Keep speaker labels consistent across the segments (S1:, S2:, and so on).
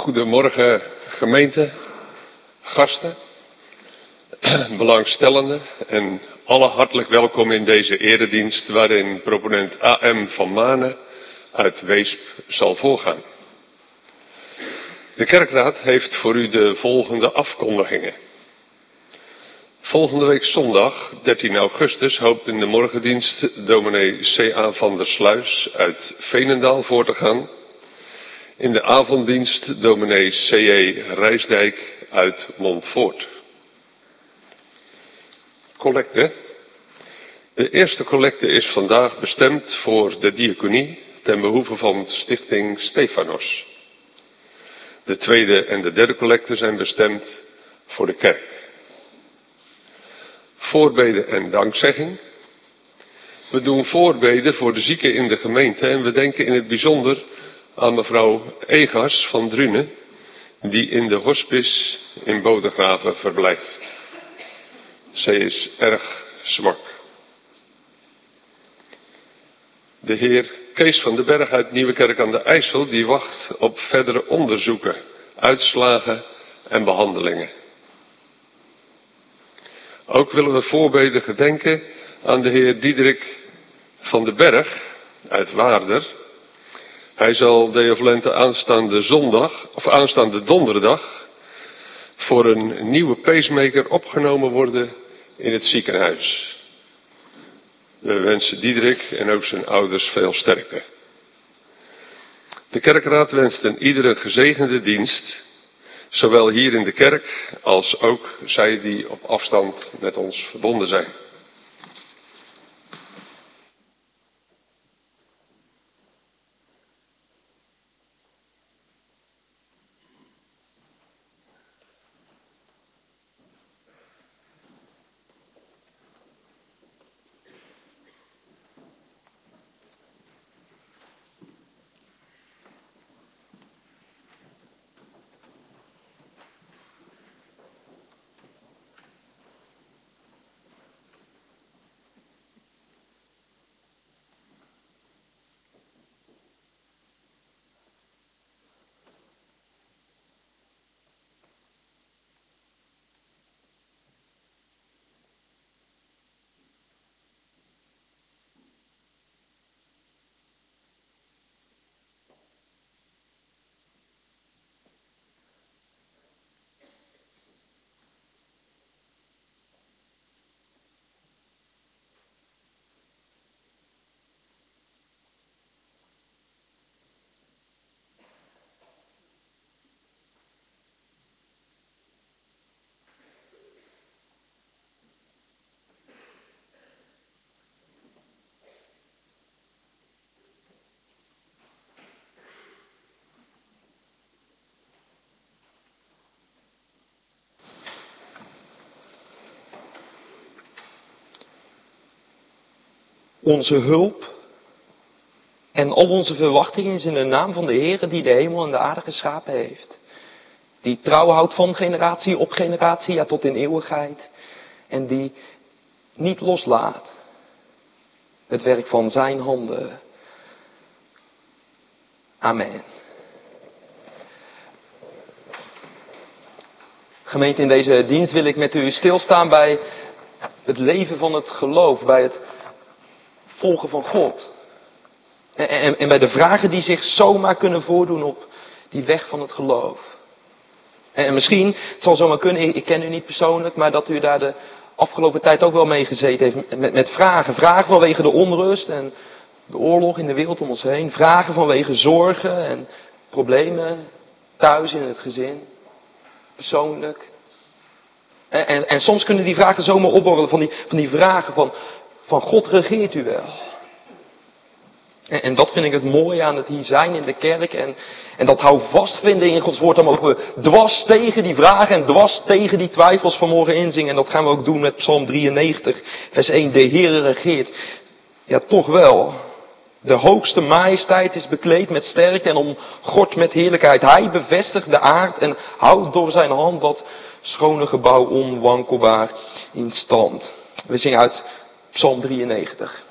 S1: Goedemorgen gemeente, gasten, belangstellenden en alle hartelijk welkom in deze eredienst waarin proponent A.M. van Manen uit Weesp zal voorgaan. De kerkraad heeft voor u de volgende afkondigingen. Volgende week zondag, 13 augustus, hoopt in de morgendienst dominee C.A. van der Sluis uit Veenendaal voor te gaan. In de avonddienst dominee C.J. Rijsdijk uit Montfoort. Collecte. De eerste collecte is vandaag bestemd voor de diaconie ten behoeve van stichting Stefanos. De tweede en de derde collecte zijn bestemd voor de kerk. Voorbeden en dankzegging. We doen voorbeden voor de zieken in de gemeente en we denken in het bijzonder aan mevrouw Egas van Drunen, die in de hospice in Bodegraven verblijft. Zij is erg zwak. De heer Kees van den Berg uit Nieuwekerk aan de IJssel, die wacht op verdere onderzoeken, uitslagen en behandelingen. Ook willen we voorbeden gedenken aan de heer Diederik van den Berg uit Waarder. Hij zal deovalente aanstaande donderdag voor een nieuwe pacemaker opgenomen worden in het ziekenhuis. We wensen Diederik en ook zijn ouders veel sterkte. De kerkraad wenst een ieder gezegende dienst, zowel hier in de kerk als ook zij die op afstand met ons verbonden zijn.
S2: Onze hulp en al onze verwachtingen is in de naam van de Heere die de hemel en de aarde geschapen heeft. Die trouw houdt van generatie op generatie, ja tot in eeuwigheid. En die niet loslaat het werk van zijn handen. Amen. Gemeente, in deze dienst wil ik met u stilstaan bij het leven van het geloof, bij het volgen van God. En bij de vragen die zich zomaar kunnen voordoen op die weg van het geloof. En misschien, het zal zomaar kunnen, ik ken u niet persoonlijk, maar dat u daar de afgelopen tijd ook wel mee gezeten heeft met vragen. Vragen vanwege de onrust en de oorlog in de wereld om ons heen. Vragen vanwege zorgen en problemen thuis in het gezin. Persoonlijk. En soms kunnen die vragen zomaar opborrelen van die vragen van God regeert u wel. En dat vind ik het mooie aan het hier zijn in de kerk. En dat hou vast vinden in Gods woord. Dan mogen we dwars tegen die vragen en dwars tegen die twijfels vanmorgen inzingen. En dat gaan we ook doen met Psalm 93, vers 1. De Heere regeert. Ja, toch wel. De hoogste majesteit is bekleed met sterkte en omgord met heerlijkheid. Hij bevestigt de aard en houdt door zijn hand dat schone gebouw onwankelbaar in stand. We zingen uit Psalm 93.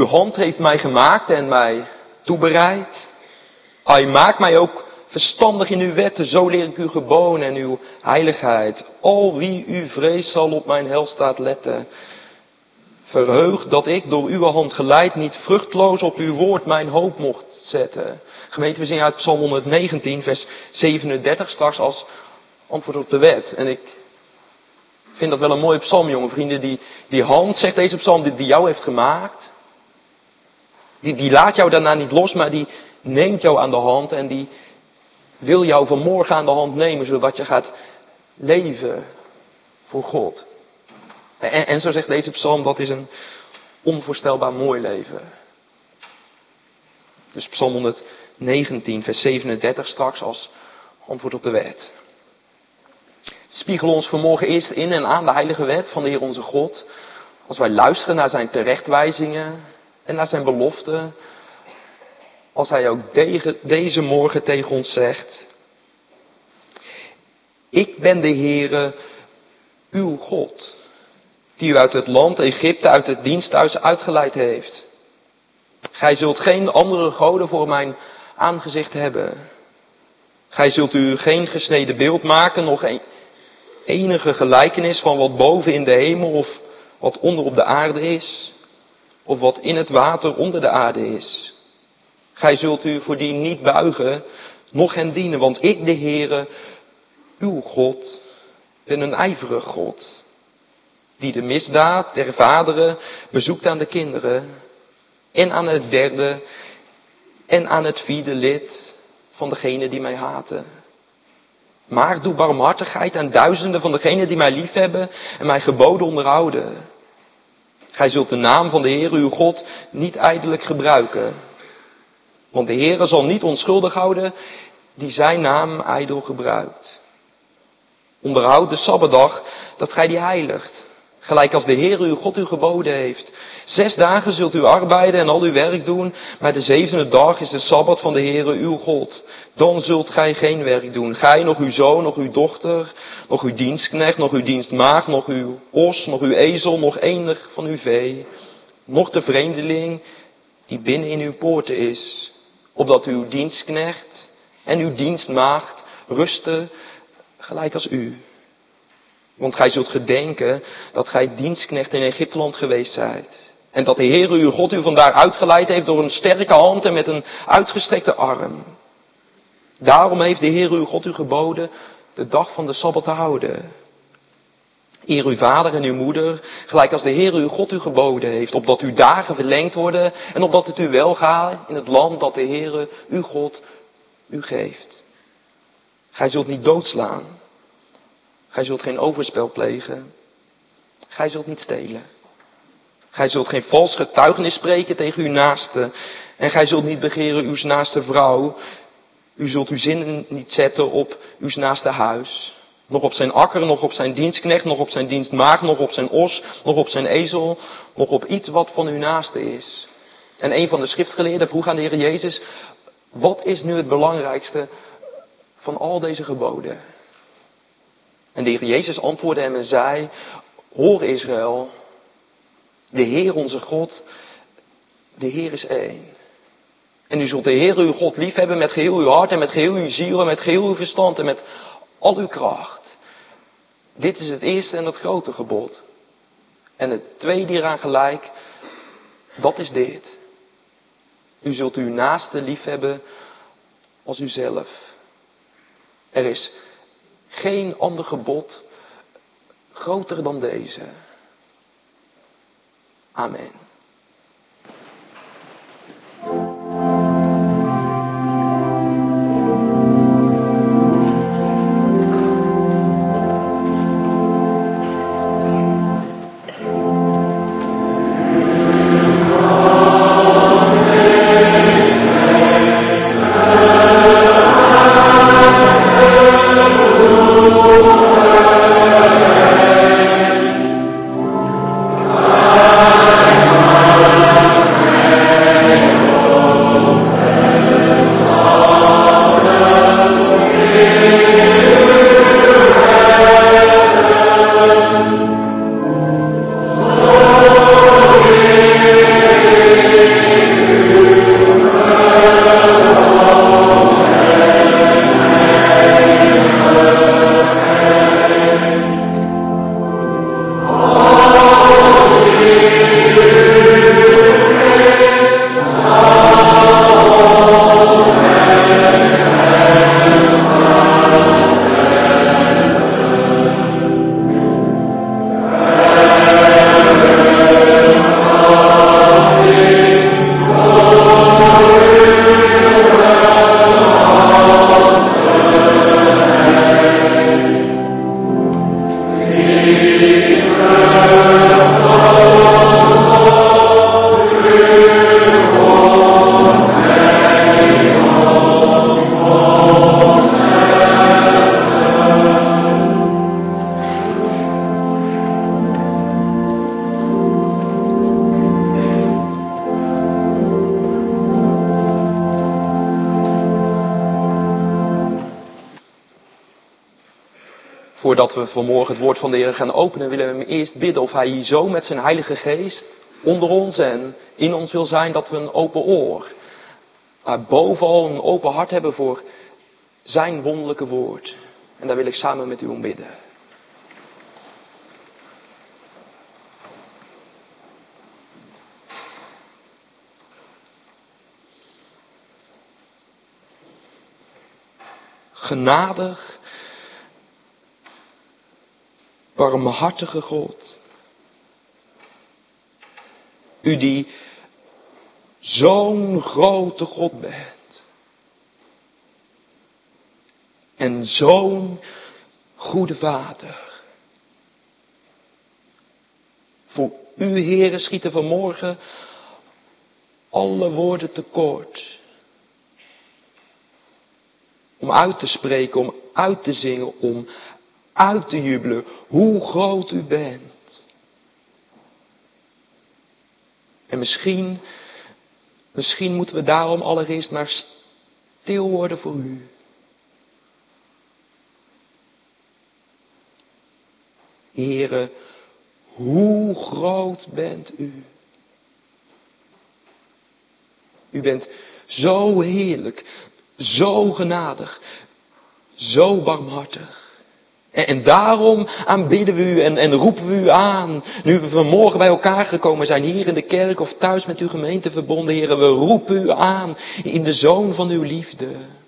S2: Uw hand heeft mij gemaakt en mij toebereid. Hij maakt mij ook verstandig in uw wetten, zo leer ik uw geboden en uw heiligheid. Al wie u vreest zal op mijn heilstaat letten. Verheugd dat ik door uw hand geleid niet vruchtloos op uw woord mijn hoop mocht zetten. Gemeente, we zingen uit Psalm 119, vers 37 straks als antwoord op de wet. En ik vind dat wel een mooie psalm, jonge vrienden. Die hand, zegt deze psalm, die jou heeft gemaakt. Die laat jou daarna niet los, maar die neemt jou aan de hand en die wil jou vanmorgen aan de hand nemen, zodat je gaat leven voor God. En zo zegt deze psalm, dat is een onvoorstelbaar mooi leven. Dus Psalm 119, vers 37 straks als antwoord op de wet. Spiegel ons vanmorgen eerst in en aan de heilige wet van de Heer onze God. Als wij luisteren naar zijn terechtwijzingen en naar zijn beloften. Als hij ook deze morgen tegen ons zegt. Ik ben de Heere, uw God. Die u uit het land Egypte, uit het diensthuis uitgeleid heeft. Gij zult geen andere goden voor mijn aangezicht hebben. Gij zult u geen gesneden beeld maken, nog enige gelijkenis van wat boven in de hemel of wat onder op de aarde is. Of wat in het water onder de aarde is. Gij zult u voor die niet buigen, noch hen dienen, want ik, de Heere, uw God, ben een ijverig God. Die de misdaad der vaderen bezoekt aan de kinderen. En aan het derde en aan het vierde lid van degenen die mij haten. Maar doe barmhartigheid aan duizenden van degenen die mij liefhebben en mijn geboden onderhouden. Gij zult de naam van de Heere uw God niet ijdelijk gebruiken. Want de Heere zal niet onschuldig houden die zijn naam ijdel gebruikt. Onderhoud de Sabbatdag dat gij die heiligt. Gelijk als de Heere uw God u geboden heeft. 6 dagen zult u arbeiden en al uw werk doen. Maar de 7e dag is de Sabbat van de Heere uw God. Dan zult gij geen werk doen. Gij, nog uw zoon, nog uw dochter, nog uw dienstknecht, nog uw dienstmaagd, nog uw os, nog uw ezel, nog enig van uw vee. Nog de vreemdeling die binnen in uw poorten is. Opdat uw dienstknecht en uw dienstmaagd rusten gelijk als u. Want gij zult gedenken dat gij dienstknecht in Egypteland geweest zijt. En dat de Heere uw God u vandaar uitgeleid heeft door een sterke hand en met een uitgestrekte arm. Daarom heeft de Heere uw God u geboden de dag van de Sabbat te houden. Eer uw vader en uw moeder, gelijk als de Heere uw God u geboden heeft. Opdat uw dagen verlengd worden en opdat het u welgaat in het land dat de Heere uw God u geeft. Gij zult niet doodslaan. Gij zult geen overspel plegen. Gij zult niet stelen. Gij zult geen vals getuigenis spreken tegen uw naaste. En gij zult niet begeren uw naaste vrouw. U zult uw zinnen niet zetten op uw naaste huis. Nog op zijn akker, nog op zijn dienstknecht, nog op zijn dienstmaagd, nog op zijn os, nog op zijn ezel, nog op iets wat van uw naaste is. En een van de schriftgeleerden vroeg aan de Heer Jezus, wat is nu het belangrijkste van al deze geboden? En de Heer Jezus antwoordde hem en zei, hoor Israël, de Heer onze God, de Heer is één. En u zult de Heer uw God lief hebben met geheel uw hart en met geheel uw ziel en met geheel uw verstand en met al uw kracht. Dit is het eerste en het grote gebod. En het tweede hieraan gelijk, dat is dit. U zult uw naaste lief hebben als uzelf. Er is geen ander gebod groter dan deze. Amen.
S3: Amen.
S2: voordat we vanmorgen het woord van de Heer gaan openen, willen we hem eerst bidden of hij hier zo met zijn Heilige Geest onder ons en in ons wil zijn dat we een open oor, maar bovenal een open hart hebben voor zijn wonderlijke woord. En daar wil ik samen met u om bidden. Genadig, barmhartige God. U die zo'n grote God bent. En zo'n goede Vader. Voor u, Heere, schieten vanmorgen alle woorden tekort. Om uit te spreken, om uit te zingen, om uit te jubelen hoe groot u bent. En misschien moeten we daarom allereerst maar stil worden voor u. Heere, hoe groot bent u? U bent zo heerlijk, zo genadig, zo barmhartig. En daarom aanbidden we u en roepen we u aan. Nu we vanmorgen bij elkaar gekomen zijn, hier in de kerk of thuis met uw gemeente verbonden, Heere, we roepen u aan in de Zoon van uw liefde.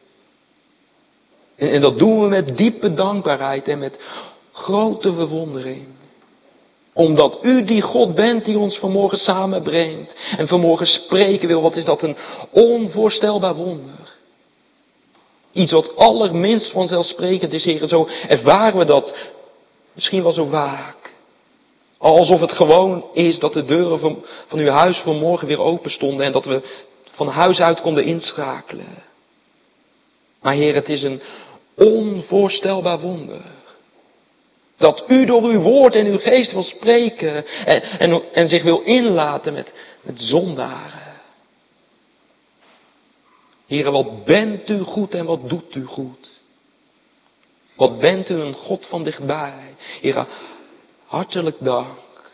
S2: En dat doen we met diepe dankbaarheid en met grote verwondering. Omdat u die God bent die ons vanmorgen samenbrengt en vanmorgen spreken wil, wat is dat een onvoorstelbaar wonder. Iets wat allerminst vanzelfsprekend is, Heer. Zo ervaren we dat misschien wel zo vaak. Alsof het gewoon is dat de deuren van uw huis vanmorgen weer open stonden en dat we van huis uit konden inschakelen. Maar Heer, het is een onvoorstelbaar wonder. Dat u door uw woord en uw geest wil spreken en zich wil inlaten met zondaren. Heere, wat bent u goed en wat doet u goed. Wat bent u een God van dichtbij. Heere, hartelijk dank.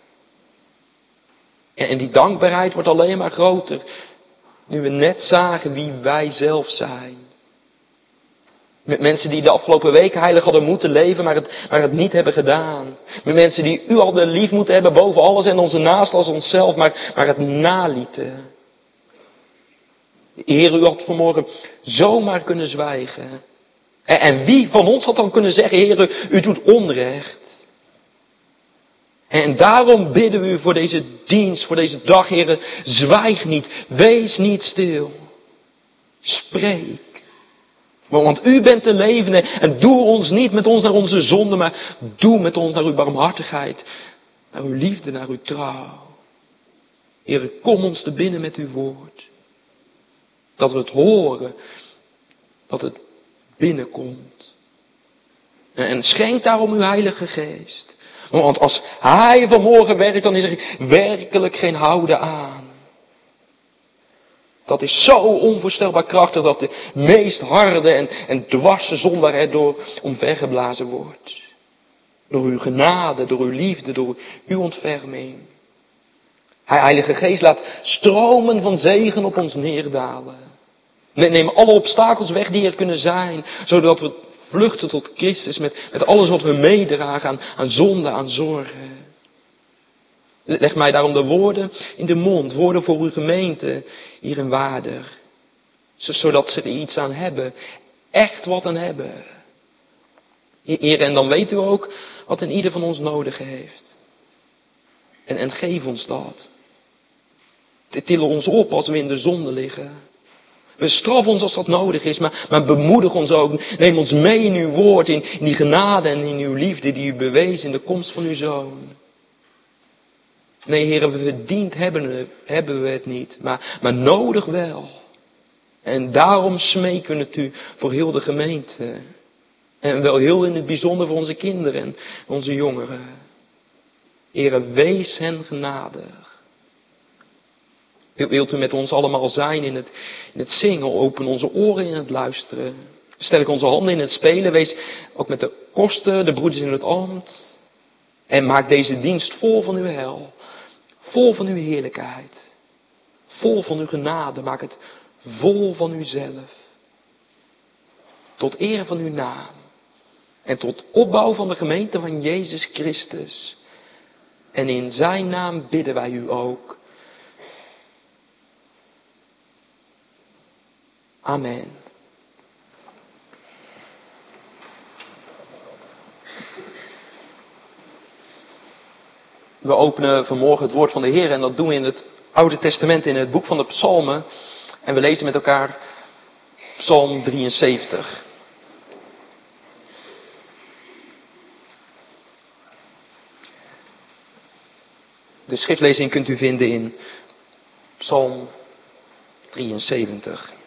S2: En die dankbaarheid wordt alleen maar groter nu we net zagen wie wij zelf zijn. Met mensen die de afgelopen weken heilig hadden moeten leven, maar het niet hebben gedaan. Met mensen die u hadden lief moeten hebben boven alles en onze naast als onszelf, maar het nalieten. Heer, u had vanmorgen zomaar kunnen zwijgen. En wie van ons had dan kunnen zeggen, Heer, u doet onrecht. En daarom bidden we u voor deze dienst, voor deze dag, Heer, zwijg niet, wees niet stil. Spreek. Want u bent de levende en doe ons niet met ons naar onze zonde, maar doe met ons naar uw barmhartigheid, naar uw liefde, naar uw trouw. Heer, kom ons te binnen met uw woord. Dat we het horen, dat het binnenkomt. En schenk daarom uw Heilige Geest. Want als Hij vanmorgen werkt, dan is er werkelijk geen houden aan. Dat is zo onvoorstelbaar krachtig dat de meest harde en dwarse zondaar erdoor omvergeblazen wordt. Door uw genade, door uw liefde, door uw ontferming. Heilige Geest, laat stromen van zegen op ons neerdalen. Neem alle obstakels weg die er kunnen zijn, zodat we vluchten tot Christus met alles wat we meedragen aan zonde, aan zorgen. Leg mij daarom de woorden in de mond, woorden voor uw gemeente hier in Waarder. Zodat ze er iets aan hebben, echt wat aan hebben. Heer, en dan weet u ook wat een ieder van ons nodig heeft. En geef ons dat. Tillen ons op als we in de zonde liggen. Bestraf ons als dat nodig is, maar bemoedig ons ook. Neem ons mee in uw woord, in die genade en in uw liefde die u bewees in de komst van uw Zoon. Nee, Heer, we verdiend hebben we het niet, maar nodig wel. En daarom smeken we het u voor heel de gemeente. En wel heel in het bijzonder voor onze kinderen en onze jongeren. Heer, wees hen genadig. Wilt u met ons allemaal zijn in het zingen, open onze oren in het luisteren. Sterk onze handen in het spelen. Wees ook met de kosten, de broeders in het ambt. En maak deze dienst vol van uw heil. Vol van uw heerlijkheid. Vol van uw genade. Maak het vol van uzelf. Tot eer van uw naam. En tot opbouw van de gemeente van Jezus Christus. En in zijn naam bidden wij u ook. Amen. We openen vanmorgen het woord van de Heer en dat doen we in het Oude Testament in het boek van de Psalmen. En we lezen met elkaar Psalm 73. De schriftlezing kunt u vinden in Psalm 73.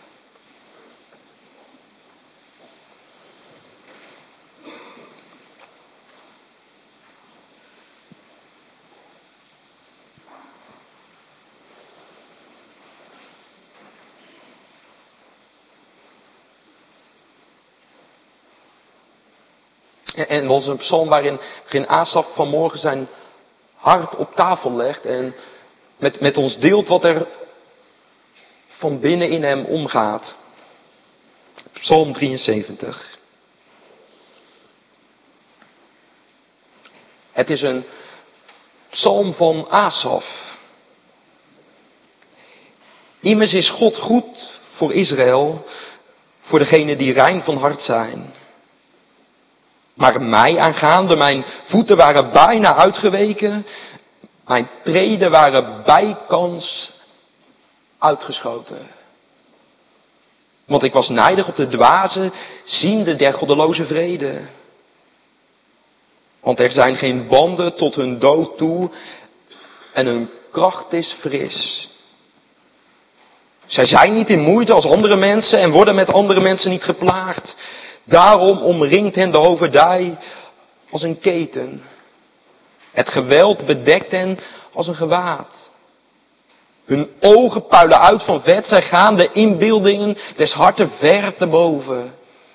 S2: En dat is een psalm waarin Asaf vanmorgen zijn hart op tafel legt en met ons deelt wat er van binnen in hem omgaat. Psalm 73. Het is een psalm van Asaf. Immers is God goed voor Israël, voor degenen die rein van hart zijn. Maar mij aangaande, mijn voeten waren bijna uitgeweken. Mijn treden waren bijkans uitgeschoten. Want ik was nijdig op de dwazen, ziende der goddeloze vrede. Want er zijn geen banden tot hun dood toe en hun kracht is fris. Zij zijn niet in moeite als andere mensen en worden met andere mensen niet geplaagd. Daarom omringt hen de overdij als een keten. Het geweld bedekt hen als een gewaad. Hun ogen puilen uit van vet, zij gaan de inbeeldingen des harten ver te boven.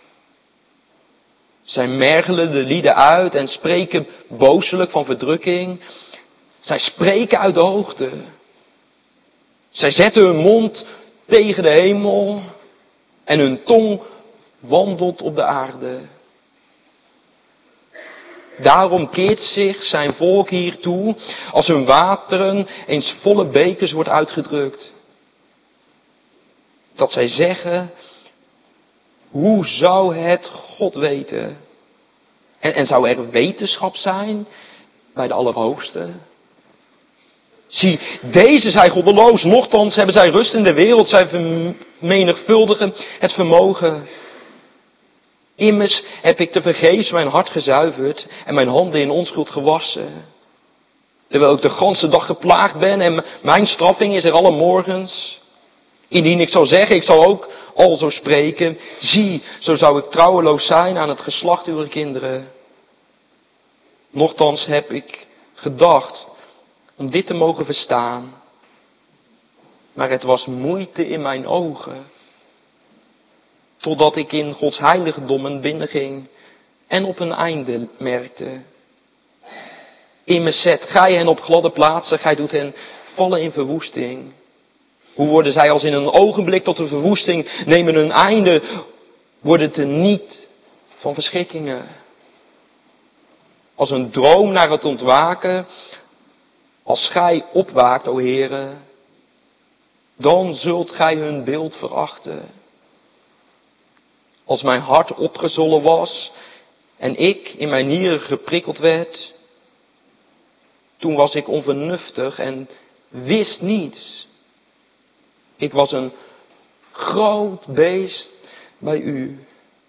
S2: Zij mergelen de lieden uit en spreken booselijk van verdrukking. Zij spreken uit de hoogte. Zij zetten hun mond tegen de hemel en hun tong wandelt op de aarde. Daarom keert zich zijn volk hiertoe, als hun wateren eens volle bekers wordt uitgedrukt. Dat zij zeggen, hoe zou het God weten? En zou er wetenschap zijn bij de Allerhoogste? Zie, deze zijn goddeloos, nochtans hebben zij rust in de wereld, zij vermenigvuldigen het vermogen. Immers heb ik tevergeefs mijn hart gezuiverd en mijn handen in onschuld gewassen. Terwijl ik de ganse dag geplaagd ben en mijn straffing is er alle morgens. Indien ik zou zeggen, ik zal ook al zo spreken, zie, zo zou ik trouweloos zijn aan het geslacht uw kinderen. Nochtans heb ik gedacht om dit te mogen verstaan. Maar het was moeite in mijn ogen. Totdat ik in Gods heiligdommen binnenging en op een einde merkte. Immers zet gij hen op gladde plaatsen, gij doet hen vallen in verwoesting. Hoe worden zij als in een ogenblik tot een verwoesting, nemen hun einde, worden teniet van verschrikkingen. Als een droom naar het ontwaken, als gij opwaakt, o Heere, dan zult gij hun beeld verachten. Als mijn hart opgezwollen was en ik in mijn nieren geprikkeld werd, toen was ik onvernuftig en wist niets. Ik was een groot beest bij u.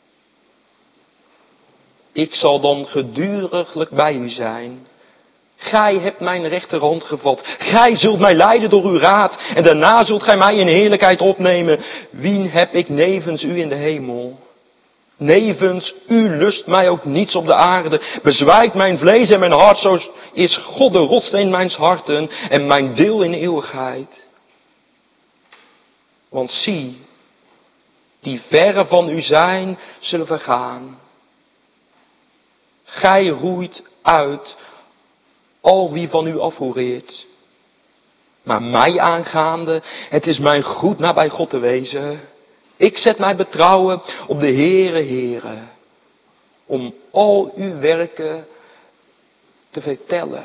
S2: Ik zal dan geduriglijk bij u zijn. Gij hebt mijn rechterhand gevat. Gij zult mij leiden door uw raad. En daarna zult gij mij in heerlijkheid opnemen. Wien heb ik nevens u in de hemel? Nevens u lust mij ook niets op de aarde. Bezwijkt mijn vlees en mijn hart. Zo is God de rotsteen mijns harten en mijn deel in eeuwigheid. Want zie, die verre van u zijn, zullen vergaan. Gij roeit uit al wie van u afhoereert. Maar mij aangaande, het is mijn goed nabij God te wezen. Ik zet mijn betrouwen op de Heere, om al uw werken te vertellen.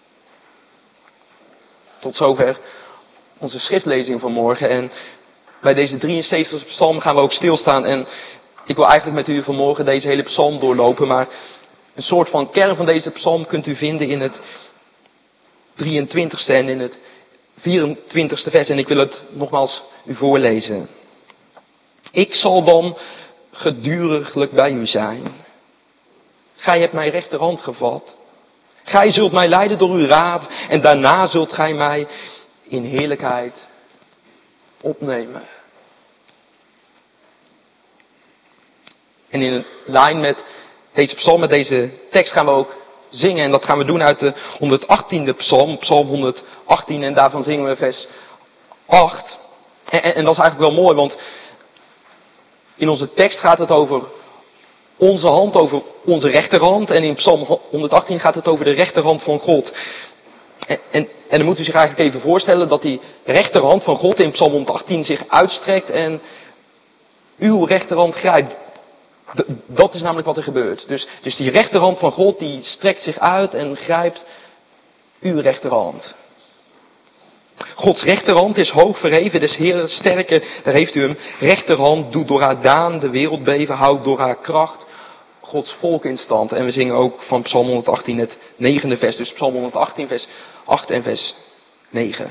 S2: Tot zover onze schriftlezing van morgen. En bij deze 73e psalm gaan we ook stilstaan. En ik wil eigenlijk met u vanmorgen deze hele psalm doorlopen. Maar een soort van kern van deze psalm kunt u vinden in het 23e en in het 24e vers. En ik wil het nogmaals u voorlezen. Ik zal dan geduriglijk bij u zijn. Gij hebt mijn rechterhand gevat. Gij zult mij leiden door uw raad. En daarna zult gij mij in heerlijkheid opnemen. En in lijn met deze psalm, met deze tekst gaan we ook zingen. En dat gaan we doen uit de 118e psalm, psalm 118. En daarvan zingen we vers 8. En dat is eigenlijk wel mooi, want in onze tekst gaat het over onze hand, over onze rechterhand. En in psalm 118 gaat het over de rechterhand van God. En dan moet u zich eigenlijk even voorstellen dat die rechterhand van God in psalm 118 zich uitstrekt en uw rechterhand grijpt. Dat is namelijk wat er gebeurt. Dus die rechterhand van God die strekt zich uit en grijpt uw rechterhand. Gods rechterhand is hoog verheven, des Heeren sterke, daar heeft u hem. Rechterhand doet door haar daan de wereld beven, houdt door haar kracht Gods volk in stand. En we zingen ook van psalm 118 het 9e vers. Dus psalm 118 vers 8 en vers 9.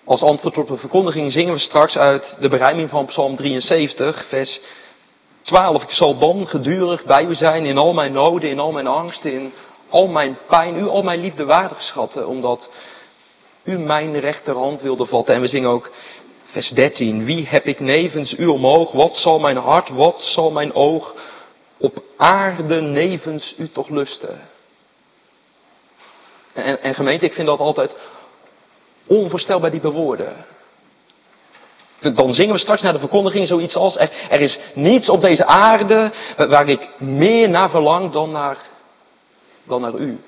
S2: Als antwoord op de verkondiging zingen we straks uit de berijming van Psalm 73, vers 12. Ik zal dan gedurig bij u zijn in al mijn noden, in al mijn angst, in al mijn pijn. U al mijn liefde waardig schatten, omdat u mijn rechterhand wilde vatten. En we zingen ook vers 13. Wie heb ik nevens u omhoog? Wat zal mijn hart, wat zal mijn oog op aarde nevens u toch lusten? En gemeente, ik vind dat altijd onvoorstelbaar diepe woorden. Dan zingen we straks naar de verkondiging zoiets als, er is niets op deze aarde waar ik meer naar verlang dan naar u.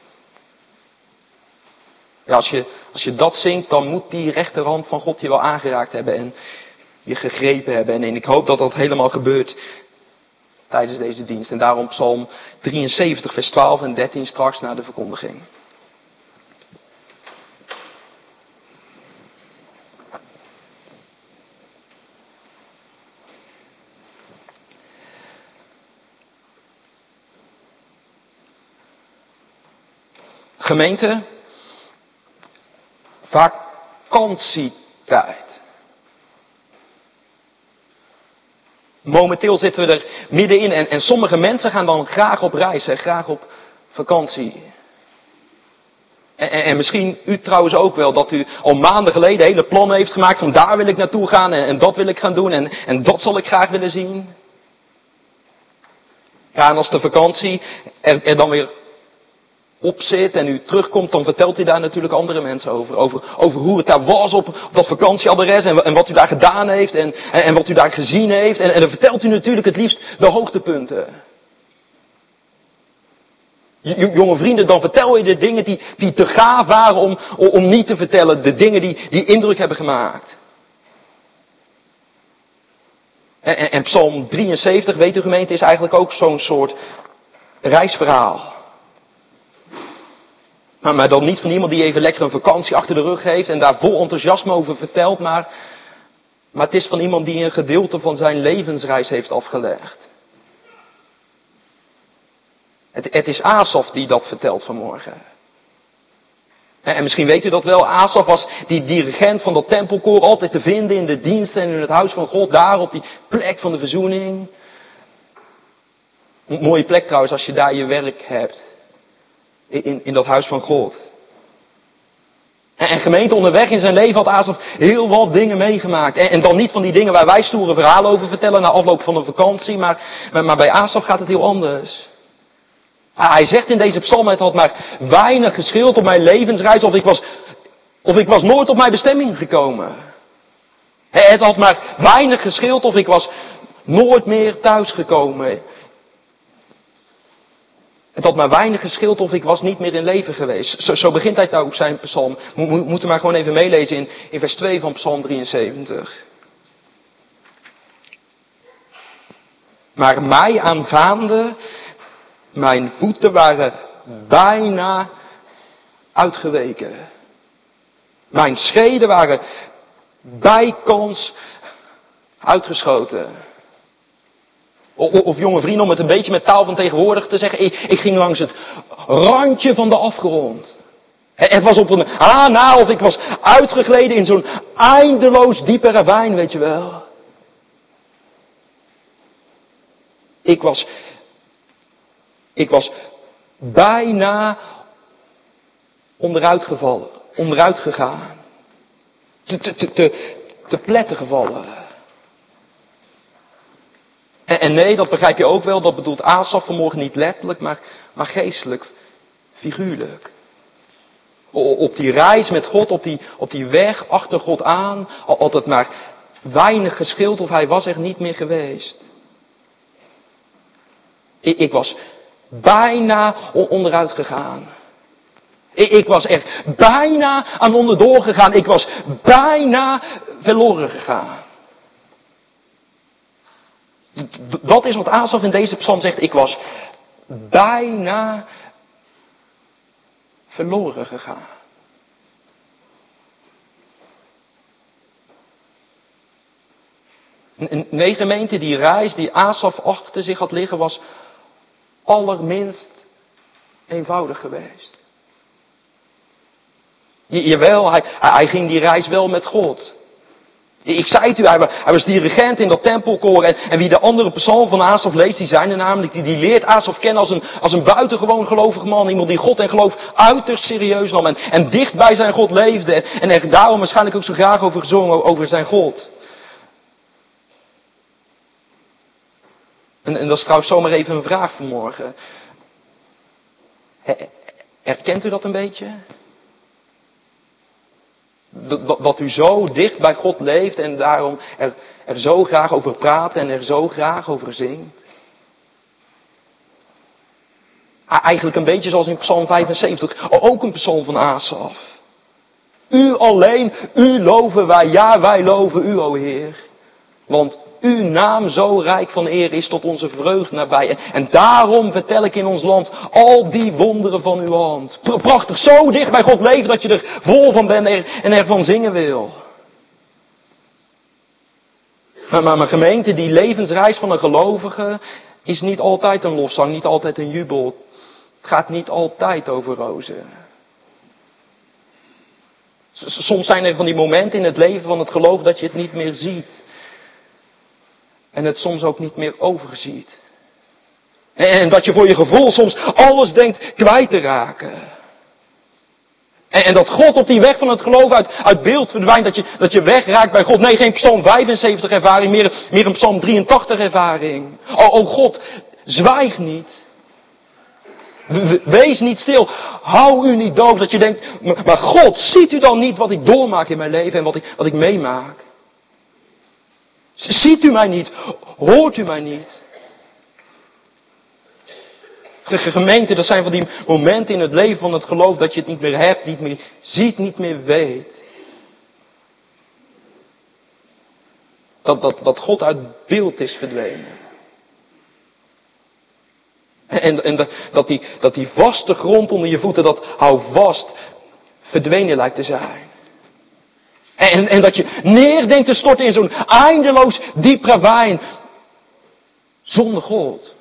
S2: Ja, als je dat zingt, dan moet die rechterhand van God je wel aangeraakt hebben en je gegrepen hebben. En ik hoop dat dat helemaal gebeurt tijdens deze dienst. En daarom Psalm 73, vers 12 en 13 straks na de verkondiging. Gemeente, vakantietijd. Momenteel zitten we er middenin en sommige mensen gaan dan graag op reis, graag op vakantie. En misschien u trouwens ook wel, dat u al maanden geleden hele plannen heeft gemaakt van daar wil ik naartoe gaan en dat wil ik gaan doen en dat zal ik graag willen zien. Ja, en als de vakantie er dan weer op zit en u terugkomt, dan vertelt u daar natuurlijk andere mensen over hoe het daar was op dat vakantieadres en wat u daar gedaan heeft en wat u daar gezien heeft. En dan vertelt u natuurlijk het liefst de hoogtepunten. Jonge vrienden, dan vertel je de dingen die te gaaf waren om niet te vertellen. De dingen die indruk hebben gemaakt. En Psalm 73, weet u gemeente, is eigenlijk ook zo'n soort reisverhaal. Maar dan niet van iemand die even lekker een vakantie achter de rug heeft en daar vol enthousiasme over vertelt, maar het is van iemand die een gedeelte van zijn levensreis heeft afgelegd. Het is Asaf die dat vertelt vanmorgen. En misschien weet u dat wel, Asaf was die dirigent van dat tempelkoor, altijd te vinden in de diensten en in het huis van God, daar op die plek van de verzoening. Een mooie plek trouwens als je daar je werk hebt. In dat huis van God. En gemeente, onderweg in zijn leven had Asaf heel wat dingen meegemaakt. En dan niet van die dingen waar wij stoere verhalen over vertellen na afloop van een vakantie. Maar bij Asaf gaat het heel anders. Hij zegt in deze psalm, het had maar weinig gescheeld op mijn levensreis of ik was nooit op mijn bestemming gekomen. Het had maar weinig gescheeld of ik was nooit meer thuisgekomen. Het had maar weinig gescheeld of ik was niet meer in leven geweest. Zo begint hij ook zijn psalm. We moeten maar gewoon even meelezen in vers 2 van psalm 73. Maar mij aangaande, mijn voeten waren bijna uitgeweken. Mijn schreden waren bijkans uitgeschoten. Of jonge vrienden, om het een beetje met taal van tegenwoordig te zeggen, ik ging langs het randje van de afgrond. Het was op een haan na of ik was uitgegleden in zo'n eindeloos diepe ravijn, weet je wel. Ik was bijna onderuit gegaan. Te pletten gevallen. En nee, dat begrijp je ook wel, dat bedoelt Asaf vanmorgen niet letterlijk, maar geestelijk, figuurlijk. Op die reis met God, op die weg achter God aan, had het maar weinig gescheeld of hij was er niet meer geweest. Ik was bijna onderuit gegaan. Ik was er bijna aan onderdoor gegaan. Ik was bijna verloren gegaan. Dat is wat Asaf in deze psalm zegt. Ik was bijna verloren gegaan. Nee, gemeente, die reis die Asaf achter zich had liggen was allerminst eenvoudig geweest. Jawel, hij ging die reis wel met God. Ik zei het u, hij was dirigent in dat tempelkoor. En wie de andere psalm van Asaf leest, die zijn er namelijk, die leert Asaf kennen als een buitengewoon gelovig man. Iemand die God en geloof uiterst serieus nam. En dicht bij zijn God leefde. En er daarom waarschijnlijk ook zo graag over gezongen, over zijn God. En dat is trouwens zomaar even een vraag vanmorgen. Herkent u dat een beetje? Dat u zo dicht bij God leeft en daarom er zo graag over praat en er zo graag over zingt. Eigenlijk een beetje zoals in Psalm 75, ook een psalm van Asaf. U alleen, u loven wij, ja wij loven u, o Heer. Want uw naam zo rijk van eer is tot onze vreugd nabij. En daarom vertel ik in ons land al die wonderen van uw hand. Prachtig, zo dicht bij God leven dat je er vol van bent en ervan zingen wil. Maar gemeente, die levensreis van een gelovige is niet altijd een lofzang, niet altijd een jubel. Het gaat niet altijd over rozen. Soms zijn er van die momenten in het leven van het geloof dat je het niet meer ziet. En het soms ook niet meer overziet. En dat je voor je gevoel soms alles denkt kwijt te raken. En dat God op die weg van het geloof uit beeld verdwijnt. Dat je wegraakt bij God. Nee, geen Psalm 75 ervaring, meer een Psalm 83 ervaring. O God, zwijg niet. Wees niet stil. Hou u niet doof dat je denkt, maar God, ziet u dan niet wat ik doormaak in mijn leven en wat ik meemaak? Ziet u mij niet? Hoort u mij niet? Gemeente, dat zijn van die momenten in het leven van het geloof dat je het niet meer hebt, niet meer ziet, niet meer weet. Dat God uit beeld is verdwenen. En dat die vaste grond onder je voeten, dat hou vast, verdwenen lijkt te zijn. En dat je neer denkt te storten in zo'n eindeloos diep ravijn. Zonder God.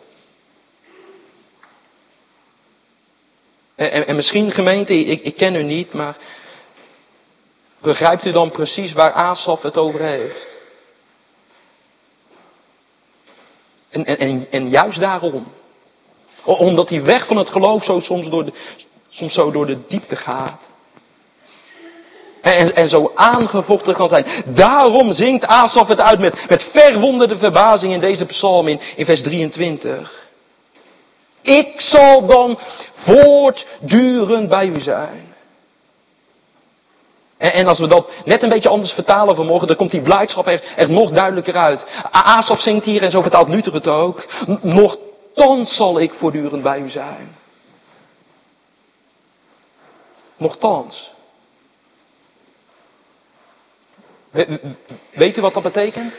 S2: En misschien gemeente, ik ken u niet, maar begrijpt u dan precies waar Asaf het over heeft? En juist daarom. Omdat die weg van het geloof soms zo door de diepte gaat. En zo aangevochten kan zijn. Daarom zingt Asaf het uit met verwonderde verbazing in deze psalm in vers 23. Ik zal dan voortdurend bij u zijn. En als we dat net een beetje anders vertalen vanmorgen, dan komt die blijdschap er nog duidelijker uit. Asaf zingt hier, en zo vertaalt Luther het ook, nochtans zal ik voortdurend bij u zijn. Nochtans. Weet u wat dat betekent?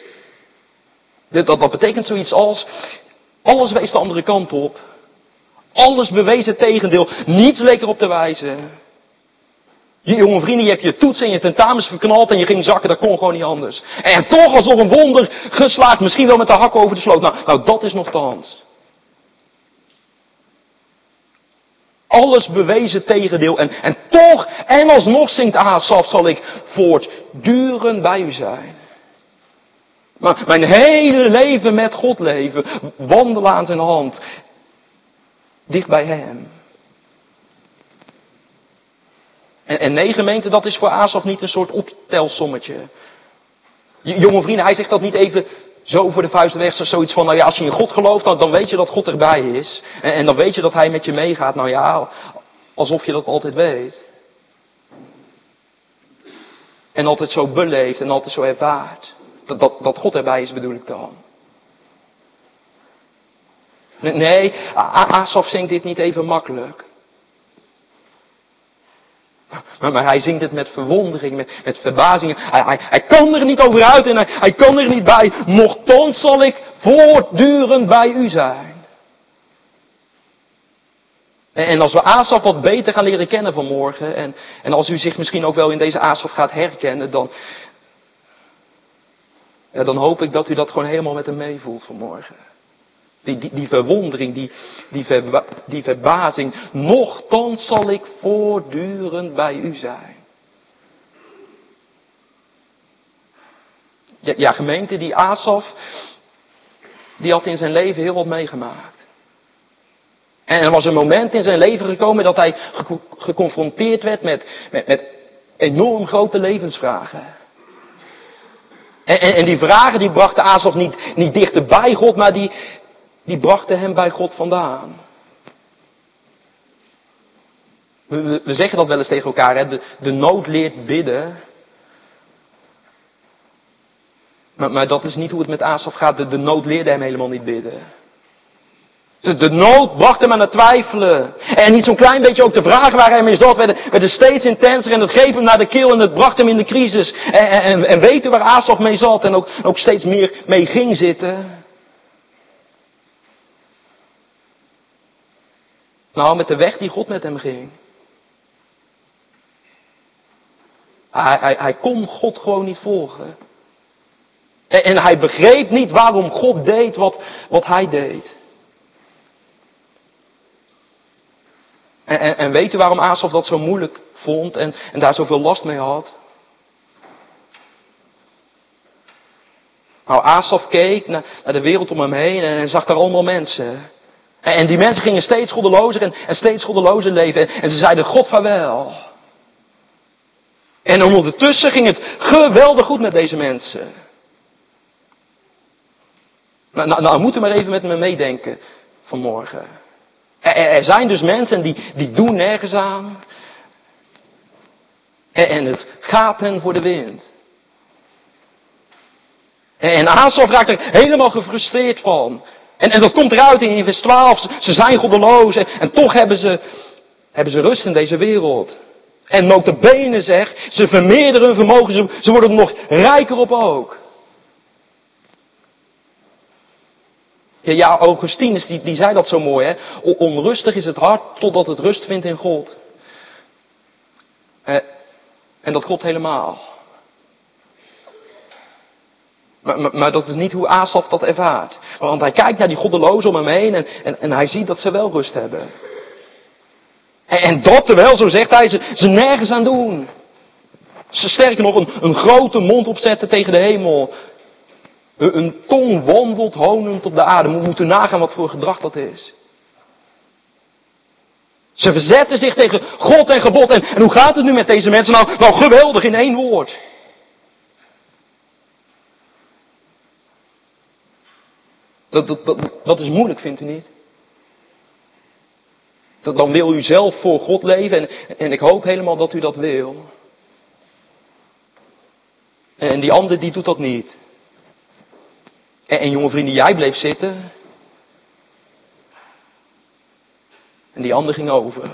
S2: Dat betekent zoiets als, alles wees de andere kant op. Alles bewees het tegendeel. Niets leek erop te wijzen. Je jonge vrienden, je hebt je toets en je tentamens verknald en je ging zakken, dat kon gewoon niet anders. En toch als nog een wonder geslaagd, misschien wel met de hakken over de sloot. Nou dat is nochtans. Alles bewees het tegendeel en toch en alsnog zingt Asaf, zal ik voortdurend bij u zijn. Maar mijn hele leven met God leven, wandelen aan zijn hand, dicht bij hem. En nee, gemeente, dat is voor Asaf niet een soort optelsommetje. Jonge vrienden, hij zegt dat niet even zo voor de vuist weg, zoiets van, nou ja, als je in God gelooft, dan weet je dat God erbij is. En dan weet je dat hij met je meegaat, nou ja, alsof je dat altijd weet. En altijd zo beleeft en altijd zo ervaart. Dat God erbij is, bedoel ik dan. Nee, Asaf zingt dit niet even makkelijk. Maar hij zingt het met verwondering, met verbazing. Hij kan er niet over uit en hij kan er niet bij. Nochtans zal ik voortdurend bij u zijn. En als we Asaf wat beter gaan leren kennen vanmorgen. En als u zich misschien ook wel in deze Asaf gaat herkennen. Dan hoop ik dat u dat gewoon helemaal met hem meevoelt vanmorgen. Die verwondering, die verbazing. Nochtans zal ik voortdurend bij u zijn. Ja, gemeente, die Asaf, die had in zijn leven heel wat meegemaakt. En er was een moment in zijn leven gekomen dat hij geconfronteerd werd met enorm grote levensvragen. En die vragen die brachten Asaf niet dichter bij God, maar die brachten hem bij God vandaan. We zeggen dat wel eens tegen elkaar, hè? De nood leert bidden. Maar dat is niet hoe het met Asaf gaat. De nood leerde hem helemaal niet bidden. De nood bracht hem aan het twijfelen. En niet zo'n klein beetje ook de vragen waar hij mee zat werden steeds intenser. En het greep hem naar de keel en het bracht hem in de crisis. En weet u waar Asaf mee zat en ook steeds meer mee ging zitten? Nou, met de weg die God met hem ging. Hij kon God gewoon niet volgen. En hij begreep niet waarom God deed wat hij deed. En weet u waarom Asaf dat zo moeilijk vond en daar zoveel last mee had? Nou, Asaf keek naar de wereld om hem heen en zag daar allemaal mensen. En die mensen gingen steeds goddelozer en steeds goddelozer leven. En ze zeiden God vaarwel. En ondertussen ging het geweldig goed met deze mensen. Nou, moet u maar even met me meedenken vanmorgen. Er zijn dus mensen die doen nergens aan. En het gaat hen voor de wind. En Asaf raakt er helemaal gefrustreerd van. En dat komt eruit in vers 12. Ze zijn goddeloos en toch hebben ze rust in deze wereld. En notabene zegt, ze vermeerderen hun vermogen, ze worden er nog rijker op ook. Ja, Augustinus die zei dat zo mooi, hè. Onrustig is het hart totdat het rust vindt in God. En dat klopt helemaal. Maar dat is niet hoe Asaf dat ervaart. Want hij kijkt naar die goddelozen om hem heen en hij ziet dat ze wel rust hebben. En dat terwijl, zo zegt hij, ze nergens aan doen. Ze sterker nog een grote mond opzetten tegen de hemel. Een tong wandelt honend op de aarde. Moet u nagaan wat voor gedrag dat is. Ze verzetten zich tegen God en gebod. En hoe gaat het nu met deze mensen? Nou geweldig in één woord. Dat is moeilijk, vindt u niet? Dan wil u zelf voor God leven. En ik hoop helemaal dat u dat wil. En die ander die doet dat niet. En jonge vrienden, jij bleef zitten. En die ander ging over.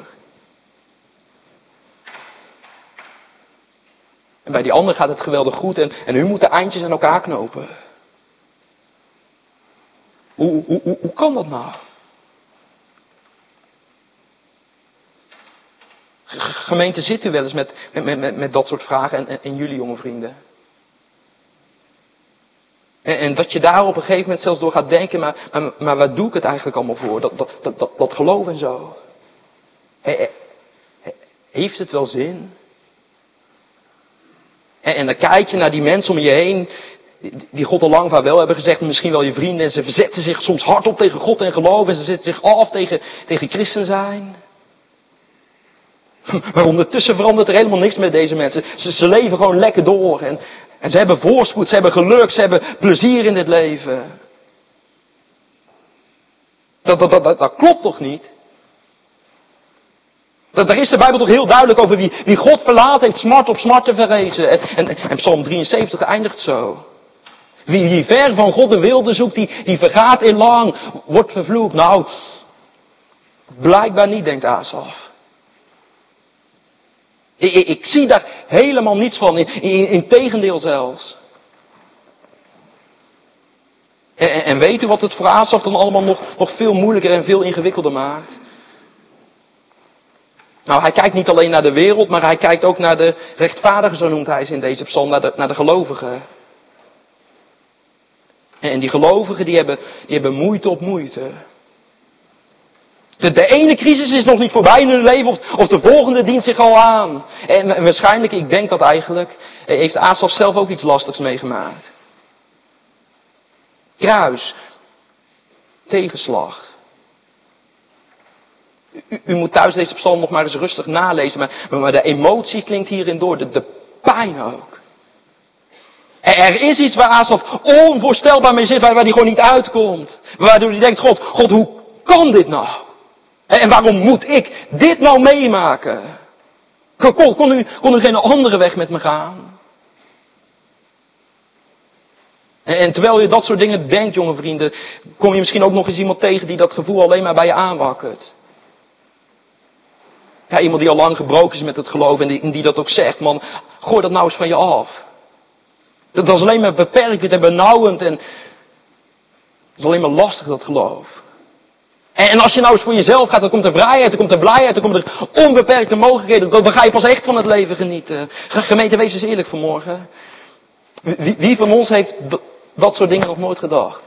S2: En bij die ander gaat het geweldig goed. En u moet de eindjes aan elkaar knopen. Hoe kan dat nou? Gemeente, zit u wel eens met dat soort vragen en jullie jonge vrienden? En dat je daar op een gegeven moment zelfs door gaat denken, maar waar doe ik het eigenlijk allemaal voor? Dat geloof en zo. Heeft het wel zin? En dan kijk je naar die mensen om je heen, die God al lang vaarwel hebben gezegd, misschien wel je vrienden, en ze verzetten zich soms hardop tegen God en geloof, en ze zetten zich af tegen christen zijn. Maar ondertussen verandert er helemaal niks met deze mensen. Ze leven gewoon lekker door. En ze hebben voorspoed, ze hebben geluk, ze hebben plezier in dit leven. Dat klopt toch niet? Daar is de Bijbel toch heel duidelijk over wie God verlaat heeft smart op smart te verrezen. En Psalm 73 eindigt zo. Wie ver van God de wilde zoekt, die vergaat in lang, wordt vervloekt. Nou, blijkbaar niet, denkt Asaf. Ik zie daar helemaal niets van, integendeel zelfs. En weet u wat het voor Asaf dan allemaal nog veel moeilijker en veel ingewikkelder maakt? Nou, hij kijkt niet alleen naar de wereld, maar hij kijkt ook naar de rechtvaardigen, zo noemt hij ze in deze psalm, naar de gelovigen. En die gelovigen die hebben moeite op moeite. De ene crisis is nog niet voorbij in hun leven of de volgende dient zich al aan. En waarschijnlijk, ik denk dat eigenlijk, heeft Asaf zelf ook iets lastigs meegemaakt. Kruis. Tegenslag. U moet thuis deze psalm nog maar eens rustig nalezen, maar de emotie klinkt hierin door, de pijn ook. Er is iets waar Asaf onvoorstelbaar mee zit, waar hij gewoon niet uitkomt. Waardoor hij denkt, God, hoe kan dit nou? En waarom moet ik dit nou meemaken? Kon u geen andere weg met me gaan? En terwijl je dat soort dingen denkt, jonge vrienden, kom je misschien ook nog eens iemand tegen die dat gevoel alleen maar bij je aanwakkert. Ja, iemand die al lang gebroken is met het geloof en die dat ook zegt, man, gooi dat nou eens van je af. Dat is alleen maar beperkend en benauwend en dat is alleen maar lastig, dat geloof. En als je nou eens voor jezelf gaat, dan komt er vrijheid, dan komt er blijheid, dan komt er onbeperkte mogelijkheden. Dan ga je pas echt van het leven genieten. Gemeente, wees eens eerlijk vanmorgen. Wie van ons heeft dat soort dingen nog nooit gedacht?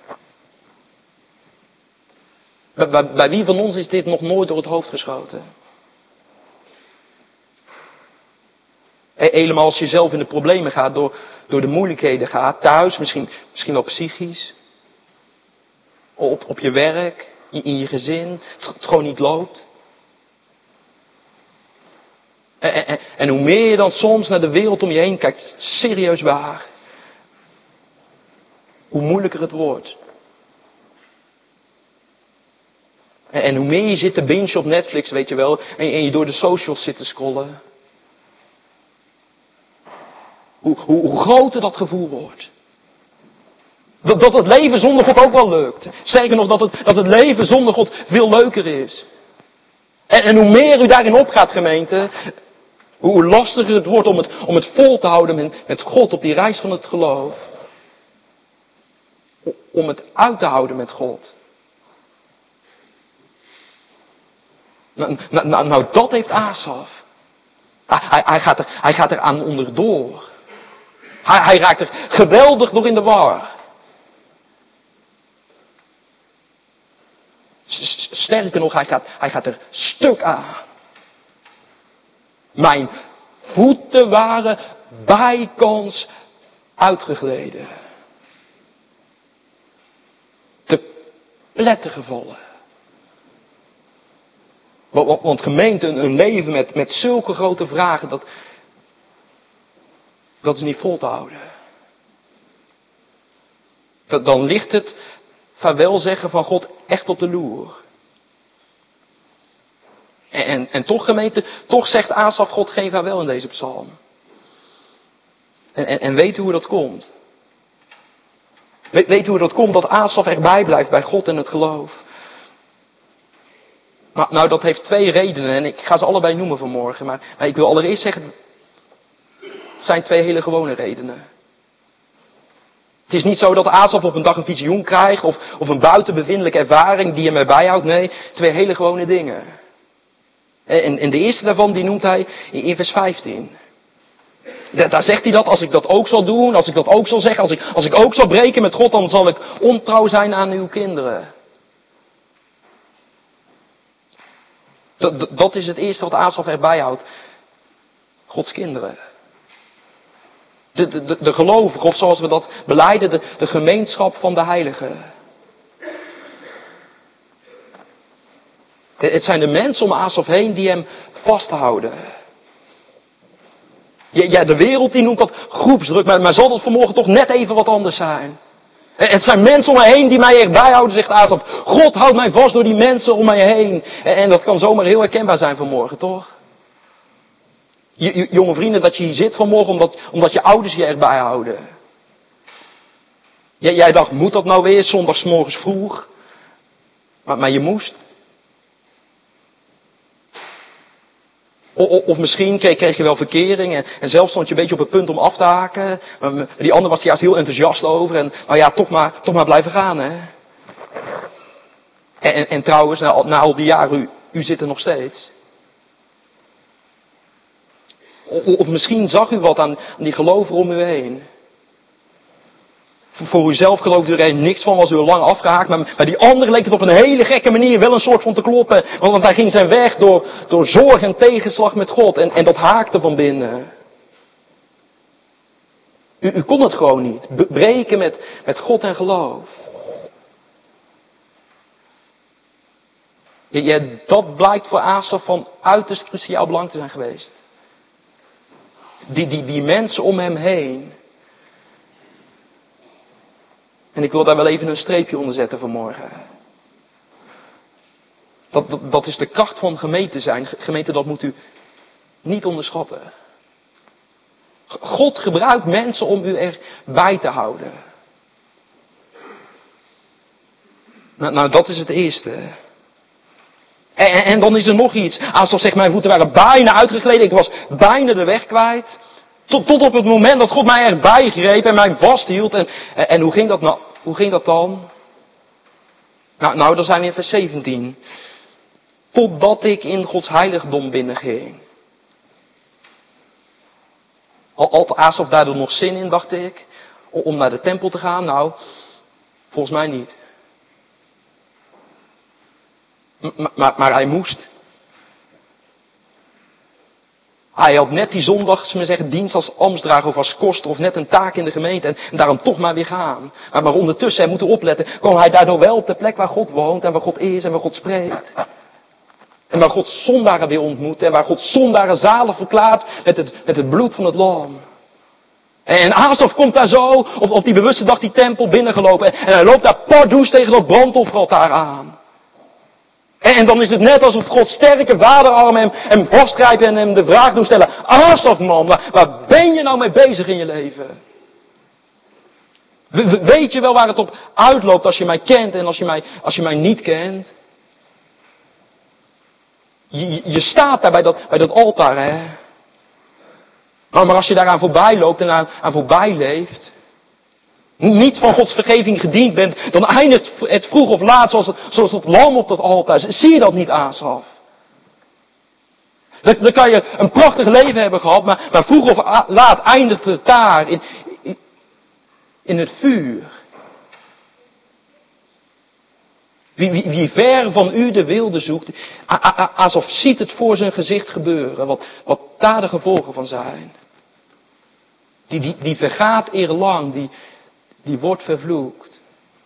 S2: Bij wie van ons is dit nog nooit door het hoofd geschoten? Helemaal als je zelf in de problemen gaat, door de moeilijkheden gaat, thuis, misschien wel psychisch. Op je werk, in je gezin, het gewoon niet loopt. En hoe meer je dan soms naar de wereld om je heen kijkt, serieus waar, hoe moeilijker het wordt. En hoe meer je zit te bingen op Netflix, weet je wel, en je door de socials zit te scrollen. Hoe groter dat gevoel wordt. Dat het leven zonder God ook wel lukt. Zeker nog dat het leven zonder God veel leuker is. En hoe meer u daarin opgaat, gemeente, hoe lastiger het wordt om het vol te houden met God op die reis van het geloof. Om het uit te houden met God. Nou, dat heeft Asaf. Hij gaat er aan onderdoor. Hij raakt er geweldig door in de war. Sterker nog, hij gaat er stuk aan. Mijn voeten waren bijkans uitgegleden. Te pletten gevallen. Want gemeente, een leven met zulke grote vragen, dat is niet vol te houden. Dan ligt het vaarwel zeggen van God echt op de loer. En toch gemeente, toch zegt Asaf God geen vaarwel in deze psalm. En weet u hoe dat komt? Weet u hoe dat komt dat Asaf erbij blijft bij God en het geloof? Nou, dat heeft twee redenen en ik ga ze allebei noemen vanmorgen. Maar ik wil allereerst zeggen, het zijn twee hele gewone redenen. Het is niet zo dat Asaf op een dag een visioen krijgt of een buitenbevindelijke ervaring die hem erbij houdt. Nee, twee hele gewone dingen. En de eerste daarvan die noemt hij in vers 15. Daar zegt hij dat, als ik dat ook zal doen, als ik dat ook zal zeggen, als ik ook zal breken met God, dan zal ik ontrouw zijn aan uw kinderen. Dat is het eerste wat Asaf erbij houdt. Gods kinderen. De gelovigen, of zoals we dat belijden, de gemeenschap van de heiligen. Het zijn de mensen om Asaf heen die hem vasthouden. Ja, de wereld die noemt dat groepsdruk, maar zal dat vanmorgen toch net even wat anders zijn? Het zijn mensen om mij heen die mij erbij houden, zegt Asaf. God houdt mij vast door die mensen om mij heen. En dat kan zomaar heel herkenbaar zijn vanmorgen, toch? Jonge vrienden, dat je hier zit vanmorgen omdat je ouders je erbij houden. Jij dacht, moet dat nou weer, zondagsmorgens vroeg? Maar je moest. Of misschien kreeg je wel verkering en zelf stond je een beetje op het punt om af te haken. Maar die ander was er juist heel enthousiast over en nou ja, toch maar blijven gaan, hè. En trouwens, na al die jaren, u zit er nog steeds. Of misschien zag u wat aan die gelovigen om u heen. Voor uzelf geloofde u er niks van, was u al lang afgehaakt. Maar die andere leek het op een hele gekke manier wel een soort van te kloppen. Want hij ging zijn weg door zorg en tegenslag met God. En dat haakte van binnen. U kon het gewoon niet. Breken met God en geloof. Ja, dat blijkt voor Asaf van uiterst cruciaal belang te zijn geweest. Die mensen om hem heen. En ik wil daar wel even een streepje onder zetten vanmorgen. Dat is de kracht van gemeente zijn. Gemeente, dat moet u niet onderschatten. God gebruikt mensen om u erbij te houden. Nou, dat is het eerste. En dan is er nog iets. Asaf zegt, mijn voeten waren bijna uitgegleden. Ik was bijna de weg kwijt. Tot op het moment dat God mij erbij greep en mij vasthield. En hoe ging dat nou? Hoe ging dat dan? Nou, dan zijn we in vers 17. Totdat ik in Gods heiligdom binnenging. Had Asaf daardoor nog zin in, dacht ik, om naar de tempel te gaan? Nou, volgens mij niet. Maar hij moest. Hij had net die zondag, zullen we zeggen, dienst als ambtsdrager of als koster of net een taak in de gemeente en daarom toch maar weer gaan. Maar ondertussen, hij moet opletten, kwam hij daardoor wel op de plek waar God woont en waar God is en waar God spreekt. En waar God zondaren weer ontmoet en waar God zondaren zalig verklaart met het bloed van het lam. En Asaf komt daar zo op die bewuste dag die tempel binnengelopen en hij loopt daar pardoes tegen dat brandofferaltaar aan. En dan is het net alsof Gods sterke vaderarm hem vastgrijpt en hem de vraag doet stellen. Asaf man, waar ben je nou mee bezig in je leven? Weet je wel waar het op uitloopt als je mij kent en als je mij niet kent? Je staat daar bij dat altaar, hè. Maar als je daaraan voorbij loopt en aan voorbij leeft, niet van Gods vergeving gediend bent, dan eindigt het vroeg of laat zoals het lam op dat altaar. Zie je dat niet, Asaf? Dan kan je een prachtig leven hebben gehad, maar vroeg of laat eindigt het daar in het vuur. Wie ver van u de wilde zoekt, Asaf ziet het voor zijn gezicht gebeuren, wat daar de gevolgen van zijn. Die vergaat eerlang, die wordt vervloekt.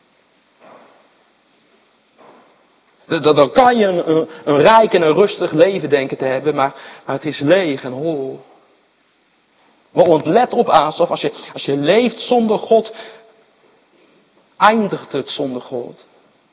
S2: Dan kan je een rijk en een rustig leven denken te hebben, maar het is leeg en hol. Want let op, Asaf, als je leeft zonder God, eindigt het zonder God.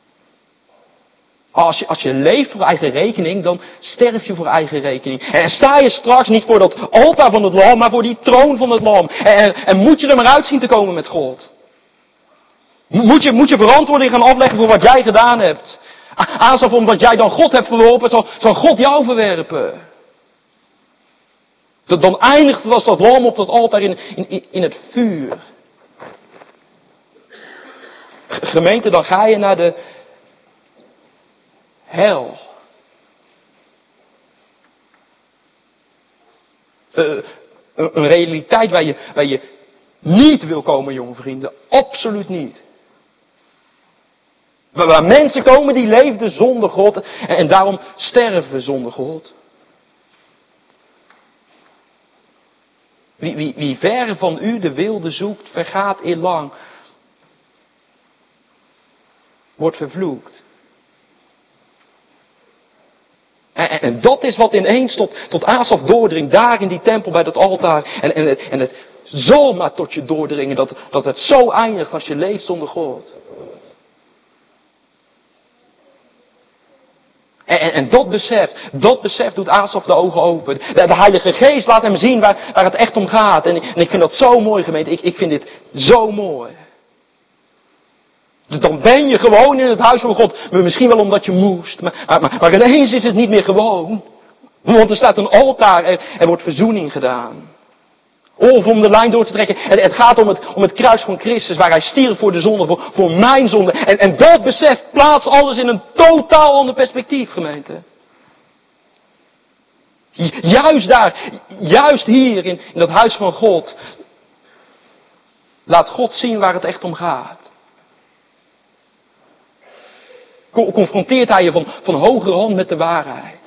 S2: Als je leeft voor eigen rekening, dan sterf je voor eigen rekening. En sta je straks niet voor dat altaar van het lam, maar voor die troon van het lam. En moet je er maar uit zien te komen met God. Moet je verantwoording gaan afleggen voor wat jij gedaan hebt. Asaf, omdat jij dan God hebt verworpen, zal God jou verwerpen. Dan eindigt het als dat lam op dat altaar in het vuur. Gemeente, dan ga je naar de hel. Een realiteit waar je niet wil komen, jonge vrienden. Absoluut niet. Waar mensen komen die leefden zonder God en daarom sterven zonder God. Wie ver van u de wilde zoekt, vergaat eerlang. Wordt vervloekt. En dat is wat ineens tot Asaf doordringt, daar in die tempel bij dat altaar. En het zal maar tot je doordringen dat het zo eindigt als je leeft zonder God. En dat besef doet Asaf de ogen open. De Heilige Geest laat hem zien waar het echt om gaat. En ik vind dat zo mooi, gemeente. Ik vind dit zo mooi. Dan ben je gewoon in het huis van God. Misschien wel omdat je moest. Maar ineens is het niet meer gewoon. Want er staat een altaar. Er wordt verzoening gedaan. Of om de lijn door te trekken. Het gaat om het kruis van Christus. Waar hij stierf voor de zonde. Voor mijn zonde. En dat besef plaatst alles in een totaal ander perspectief, gemeente. Juist daar. Juist hier in dat huis van God. Laat God zien waar het echt om gaat. Confronteert hij je van hogere hand met de waarheid.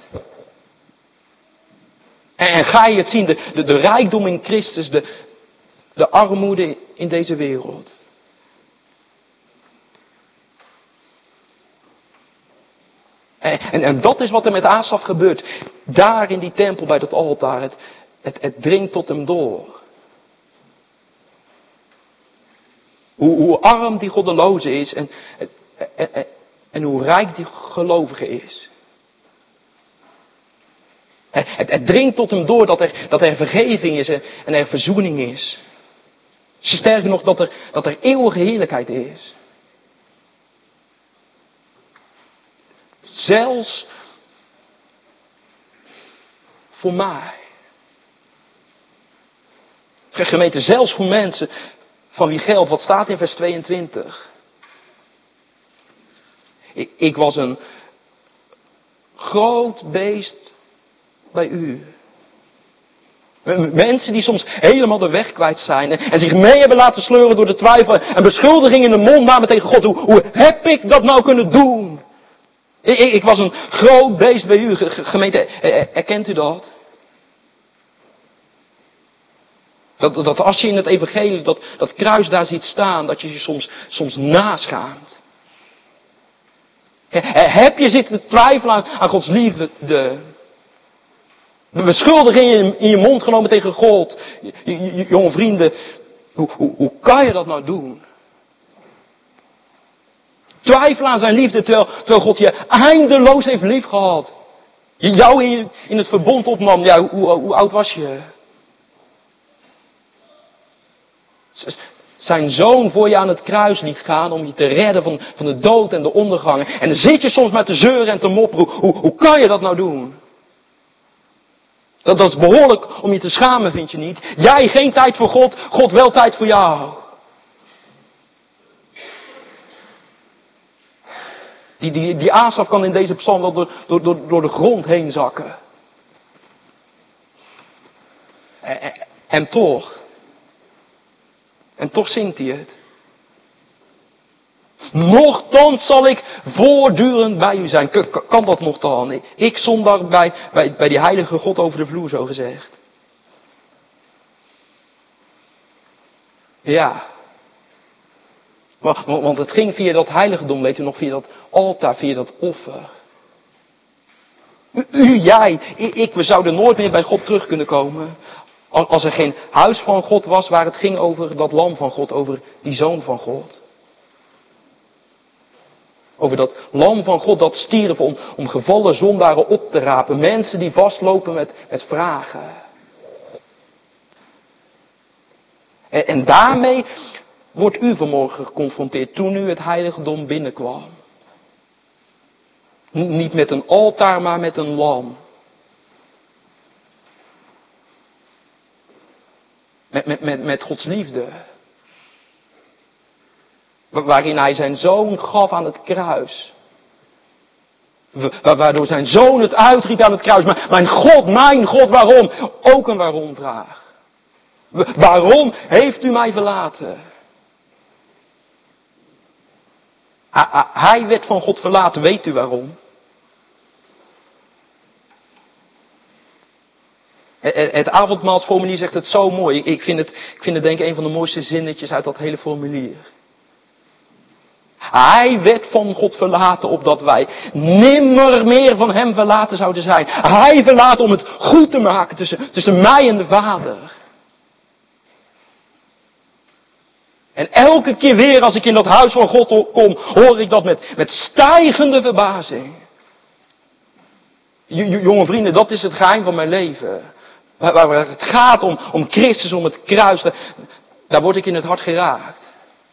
S2: En ga je het zien, de rijkdom in Christus, de armoede in deze wereld. En dat is wat er met Asaf gebeurt. Daar in die tempel bij dat altaar. Het dringt tot hem door. Hoe arm die goddeloze is en hoe rijk die gelovige is. Het dringt tot hem door dat er vergeving is en er verzoening is. Sterker nog, dat er eeuwige heerlijkheid is. Zelfs voor mij. Gemeente, zelfs voor mensen van wie geldt, wat staat in vers 22. Ik was een groot beest bij u. Mensen die soms helemaal de weg kwijt zijn en zich mee hebben laten sleuren door de twijfel en beschuldigingen in de mond namen tegen God. Hoe heb ik dat nou kunnen doen? Ik was een groot beest bij u. Gemeente, erkent u dat? Dat als je in het evangelie dat kruis daar ziet staan, dat je je soms naschaamt. Heb je zitten twijfelen aan Gods liefde? De beschuldigingen in je mond genomen tegen God. Jonge vrienden, hoe kan je dat nou doen? Twijfelen aan zijn liefde terwijl God je eindeloos heeft lief gehad. Jou in het verbond opnam. Ja, hoe oud was je? Zijn zoon voor je aan het kruis liet gaan om je te redden van de dood en de ondergang. En dan zit je soms met te zeuren en te mopperen. Hoe kan je dat nou doen? Dat is behoorlijk om je te schamen, vind je niet? Jij geen tijd voor God, God wel tijd voor jou. Die Asaf kan in deze psalm wel door de grond heen zakken. En toch zingt hij het. Nochtans zal ik voortdurend bij u zijn. Kan dat nog dan? Ik zondag bij die heilige God over de vloer, zo gezegd. Ja. Want het ging via dat heiligdom, weet u nog, via dat altaar, via dat offer. Jij, ik, we zouden nooit meer bij God terug kunnen komen. Als er geen huis van God was waar het ging over dat lam van God, over die zoon van God. Over dat lam van God dat stierf om gevallen zondaren op te rapen. Mensen die vastlopen met vragen. En daarmee wordt u vanmorgen geconfronteerd toen u het heiligdom binnenkwam. Niet met een altaar, maar met een lam. Met Gods liefde. Waarin hij zijn zoon gaf aan het kruis. Waardoor zijn zoon het uitriep aan het kruis. Maar mijn God, waarom? Ook een waarom vraag. Waarom heeft u mij verlaten? Hij werd van God verlaten, weet u waarom? Het avondmaalsformulier zegt het zo mooi. Ik vind het denk ik een van de mooiste zinnetjes uit dat hele formulier. Hij werd van God verlaten opdat wij nimmer meer van hem verlaten zouden zijn. Hij verlaten om het goed te maken tussen mij en de Vader. En elke keer weer als ik in dat huis van God kom, hoor ik dat met stijgende verbazing. Jonge vrienden, dat is het geheim van mijn leven. Waar het gaat om Christus, om het kruis, daar word ik in het hart geraakt.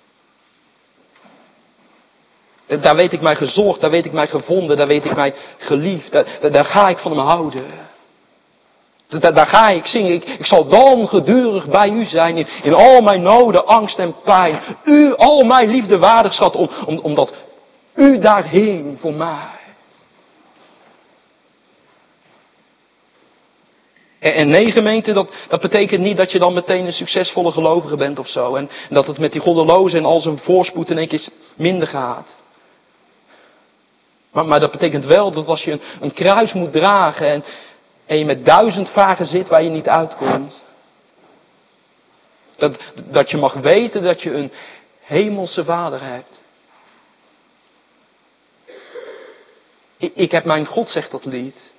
S2: Daar weet ik mij gezocht, daar weet ik mij gevonden, daar weet ik mij geliefd. Daar ga ik van hem houden. Daar ga ik zingen. Ik zal dan gedurig bij u zijn in al mijn noden, angst en pijn. U al mijn liefde waardig schat, omdat u daar hing voor mij. En nee, gemeente, dat betekent niet dat je dan meteen een succesvolle gelovige bent of zo. En dat het met die goddelozen en al zijn voorspoed in één keer minder gaat. Maar dat betekent wel dat als je een kruis moet dragen en je met 1000 vragen zit waar je niet uitkomt. Dat je mag weten dat je een hemelse Vader hebt. Ik heb mijn God, zegt dat lied.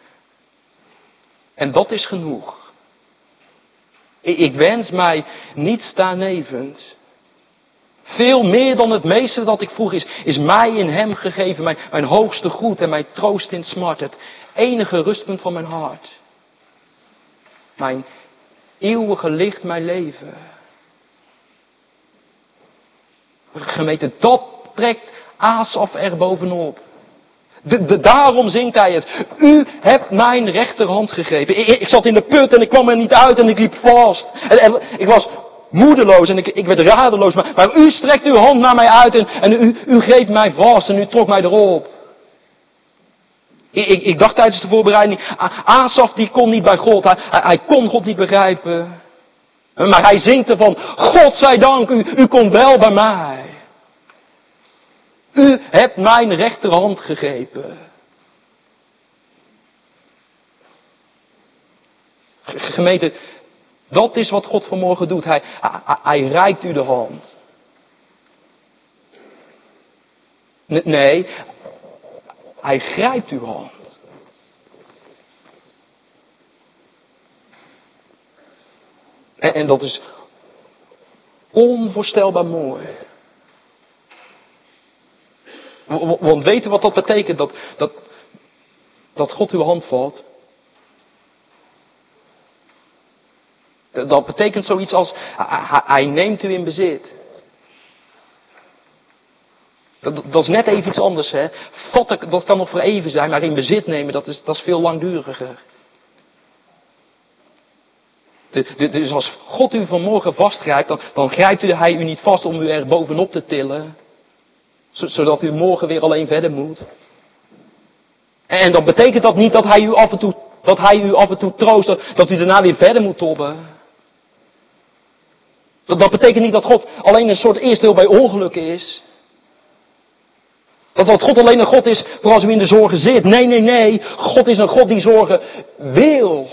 S2: En dat is genoeg. Ik wens mij niets daarnevens. Veel meer dan het meeste dat ik vroeg is mij in hem gegeven. Mijn hoogste goed en mijn troost in smart. Het enige rustpunt van mijn hart. Mijn eeuwige licht, mijn leven. Gemeente, dat trekt Asaf er bovenop. Daarom zingt hij het. U hebt mijn rechterhand gegrepen. Ik zat in de put en ik kwam er niet uit en ik liep vast. En ik was moedeloos en ik werd radeloos. Maar u strekt uw hand naar mij uit en u greep mij vast en u trok mij erop. Ik dacht tijdens de voorbereiding, Asaf die kon niet bij God. Hij kon God niet begrijpen. Maar hij zingt ervan, God zij dank, u komt wel bij mij. U hebt mijn rechterhand gegrepen. Gemeente, dat is wat God vanmorgen doet. Hij reikt u de hand. Nee, hij grijpt uw hand. En dat is onvoorstelbaar mooi. Want weet u wat dat betekent? Dat God uw hand valt. Dat betekent zoiets als, hij neemt u in bezit. Dat is net even iets anders, hè. Vatten, dat kan nog voor even zijn, maar in bezit nemen, dat is veel langduriger. Dus als God u vanmorgen vastgrijpt, dan grijpt hij u niet vast om u er bovenop te tillen. Zodat u morgen weer alleen verder moet. En dat betekent dat niet dat hij u af en toe troost, dat u daarna weer verder moet tobben. Dat betekent niet dat God alleen een soort eerste deel bij ongeluk is. Dat God alleen een God is voor als u in de zorgen zit. Nee. God is een God die zorgen wil.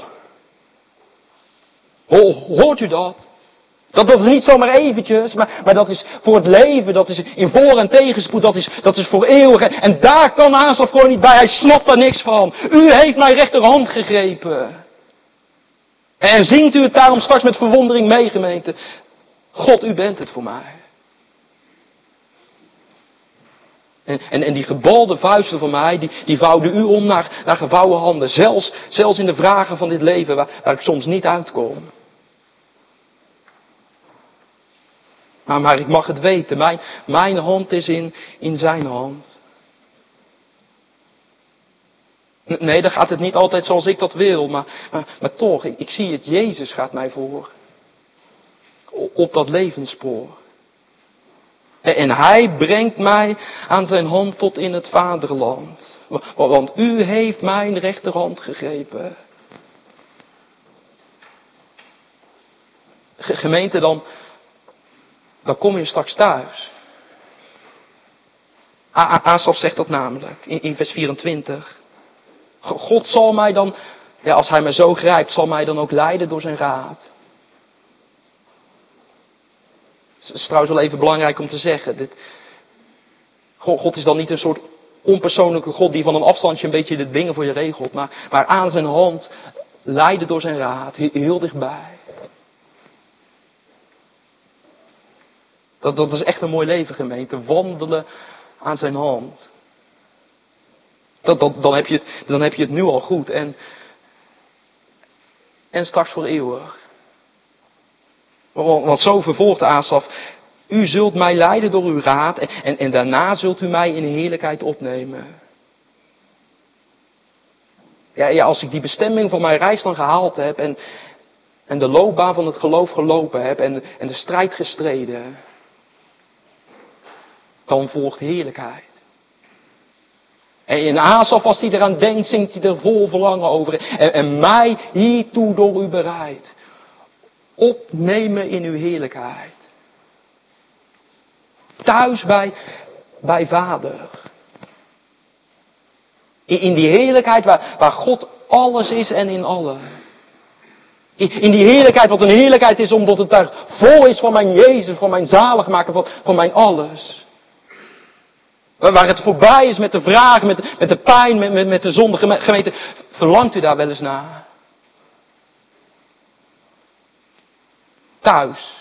S2: Hoort u dat? Dat is niet zomaar eventjes, maar dat is voor het leven, dat is in voor- en tegenspoed, dat is voor eeuwig. En daar kan Asaf gewoon niet bij, hij snapt daar niks van. U heeft mijn rechterhand gegrepen. En zingt u het daarom straks met verwondering mee, gemeente. God, u bent het voor mij. En die gebalde vuisten van mij, die vouwden u om naar gevouwen handen. Zelfs in de vragen van dit leven waar ik soms niet uitkom. Maar ik mag het weten, mijn hand is in zijn hand. Nee, dan gaat het niet altijd zoals ik dat wil, maar toch, ik zie het, Jezus gaat mij voor. Op dat levensspoor. En hij brengt mij aan zijn hand tot in het vaderland. Want u heeft mijn rechterhand gegrepen. Gemeente, dan kom je straks thuis. Asaf zegt dat namelijk in vers 24. God zal mij dan, als hij mij zo grijpt, zal mij dan ook leiden door zijn raad. Het is trouwens wel even belangrijk om te zeggen. God is dan niet een soort onpersoonlijke God die van een afstandje een beetje de dingen voor je regelt. Maar aan zijn hand leiden door zijn raad, heel dichtbij. Dat is echt een mooi leven, gemeente. Wandelen aan zijn hand. Dan heb je het nu al goed. En straks voor eeuwig. Want zo vervolgt Asaf. U zult mij leiden door uw raad. En daarna zult u mij in heerlijkheid opnemen. Ja, als ik die bestemming van mijn reis dan gehaald heb. En de loopbaan van het geloof gelopen heb. En de strijd gestreden. Dan volgt heerlijkheid. En Asaf, als hij eraan denkt, zingt hij er vol verlangen over. En mij hiertoe door u bereid. Opnemen in uw heerlijkheid. Thuis bij Vader. In die heerlijkheid waar God alles is en in allen. In die heerlijkheid, wat een heerlijkheid is omdat het daar vol is van mijn Jezus, van mijn zaligmaker, van mijn alles. Waar het voorbij is met de vragen, met de pijn, met de zonde. Gemeente, verlangt u daar wel eens naar? Thuis.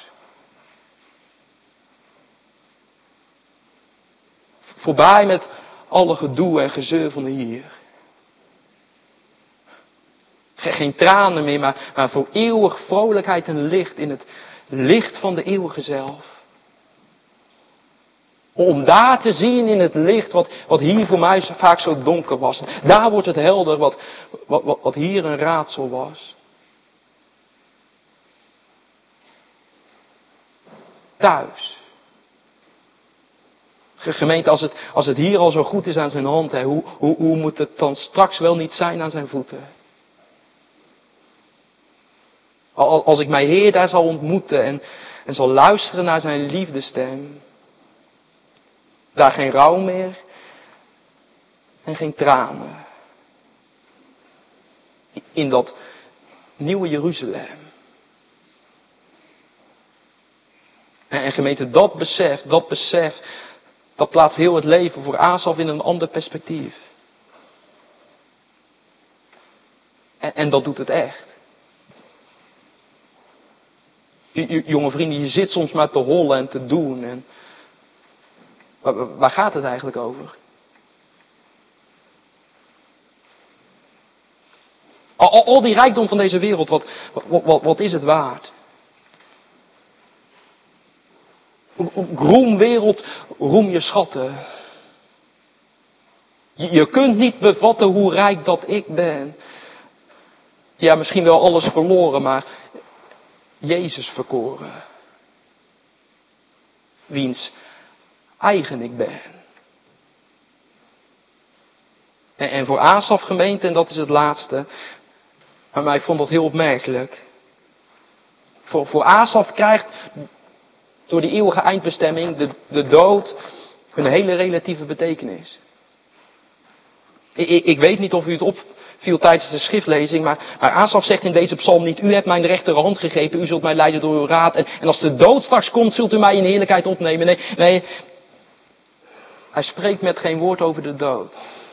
S2: Voorbij met alle gedoe en gezeur van hier. Geen tranen meer, maar voor eeuwig vrolijkheid en licht in het licht van de eeuwige zelf. Om daar te zien in het licht wat hier voor mij vaak zo donker was. Daar wordt het helder wat hier een raadsel was. Thuis. Gemeente, als het hier al zo goed is aan zijn hand, hè, hoe moet het dan straks wel niet zijn aan zijn voeten? Als ik mijn Heer daar zal ontmoeten en zal luisteren naar zijn liefdestem. Daar geen rouw meer en geen tranen. In dat nieuwe Jeruzalem. En gemeente, dat besef, dat plaatst heel het leven voor Asaf in een ander perspectief. En dat doet het echt. Jonge vrienden, je zit soms maar te hollen en te doen. En waar gaat het eigenlijk over? Al die rijkdom van deze wereld, wat is het waard? Roem wereld, roem je schatten. Je kunt niet bevatten hoe rijk dat ik ben. Ja, misschien wel alles verloren, maar Jezus verkoren. Wiens eigen ik ben. En voor Asaf, gemeente, en dat is het laatste. Maar ik vond dat heel opmerkelijk. Voor Asaf krijgt door die eeuwige eindbestemming de dood een hele relatieve betekenis. Ik weet niet of u het opviel tijdens de schriftlezing, maar Asaf zegt in deze psalm niet: u hebt mijn rechterhand gegrepen, u zult mij leiden door uw raad. En als de dood straks komt, zult u mij in heerlijkheid opnemen. Nee, hij spreekt met geen woord over de dood.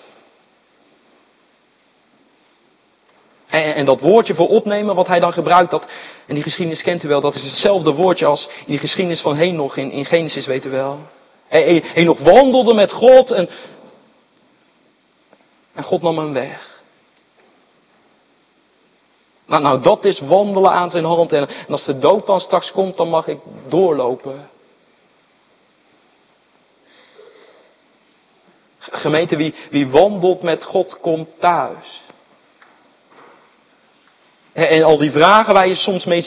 S2: En dat woordje voor opnemen, wat hij dan gebruikt, en die geschiedenis kent u wel, dat is hetzelfde woordje als in die geschiedenis van Henoch in Genesis, weet u wel. Henoch wandelde met God en God nam hem weg. Nou, dat is wandelen aan zijn hand. En als de dood dan straks komt, dan mag ik doorlopen. Gemeente, wie wandelt met God, komt thuis. En al die vragen waar je soms mee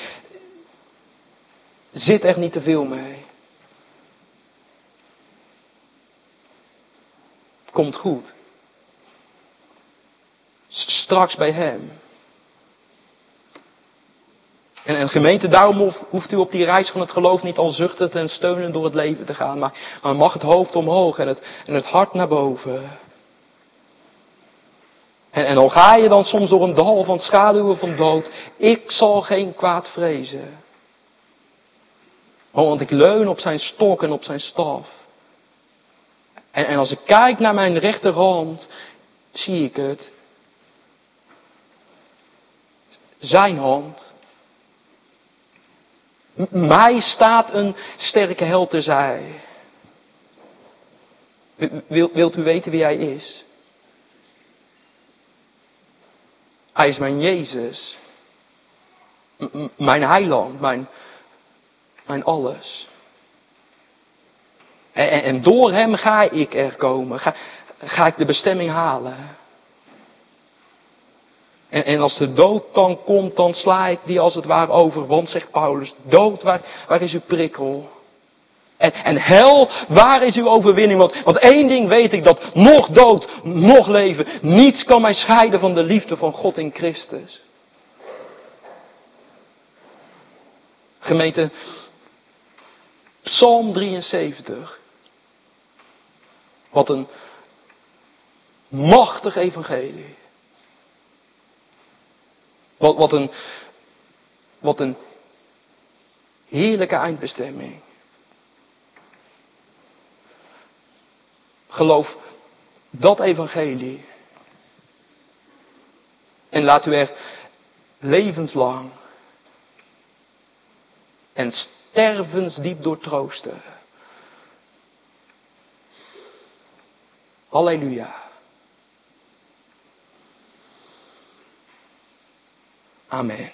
S2: zit er niet te veel mee. Het komt goed. Straks bij hem. En gemeente, daarom hoeft u op die reis van het geloof niet al zuchtend en steunend door het leven te gaan. Maar mag het hoofd omhoog en het hart naar boven. En al ga je dan soms door een dal van schaduwen van dood. Ik zal geen kwaad vrezen. Want ik leun op zijn stok en op zijn staf. En als ik kijk naar mijn rechterhand, zie ik het. Zijn hand. Mij staat een sterke held terzij. Wilt u weten wie hij is? Hij is mijn Jezus. Mijn heiland. Mijn alles. En door hem ga ik er komen. Ga ik de bestemming halen. En als de dood dan komt, dan sla ik die als het ware over. Want, zegt Paulus, dood, waar is uw prikkel? En hel, waar is uw overwinning? Want één ding weet ik, dat nog dood, nog leven, niets kan mij scheiden van de liefde van God in Christus. Gemeente, Psalm 73. Wat een machtig evangelie. Wat een heerlijke eindbestemming. Geloof dat evangelie. En laat u er levenslang en stervensdiep door troosten. Halleluja. Amen.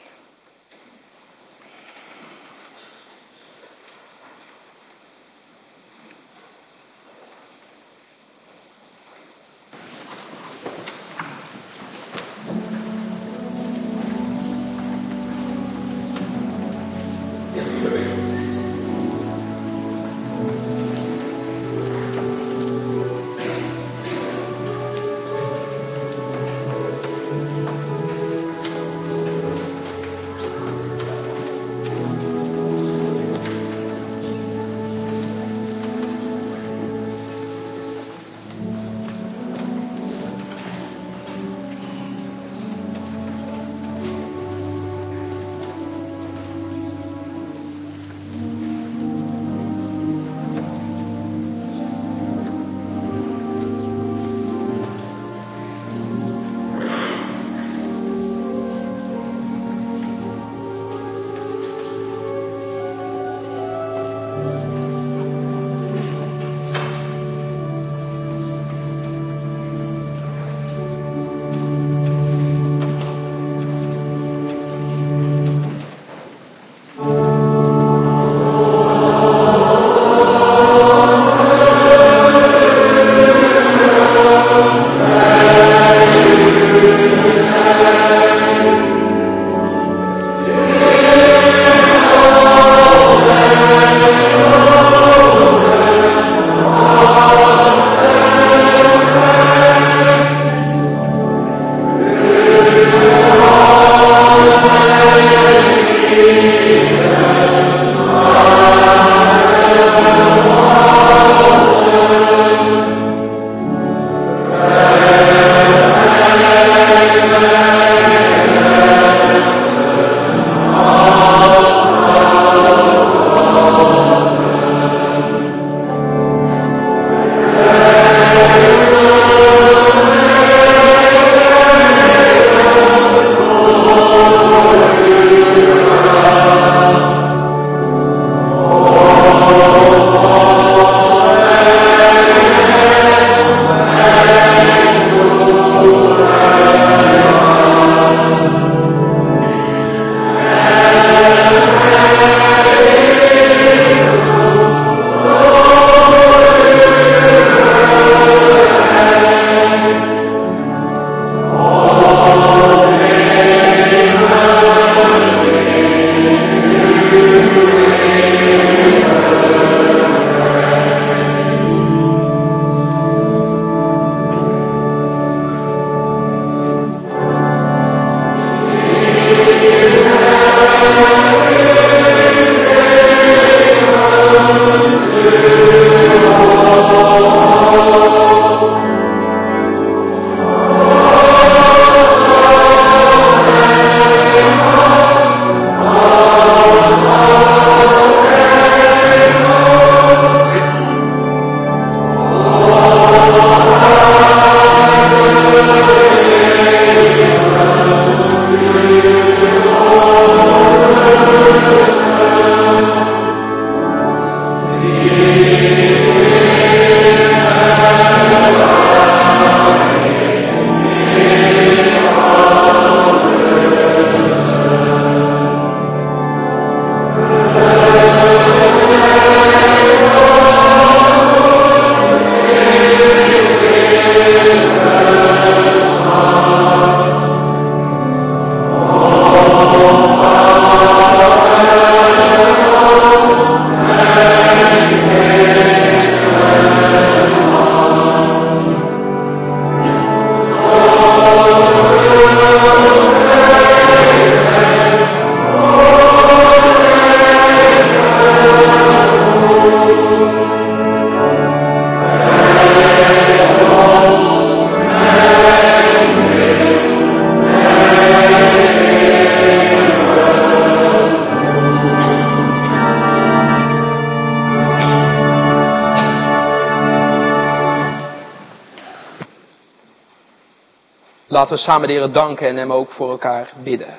S2: Laten we samen de Heer danken en hem ook voor elkaar bidden.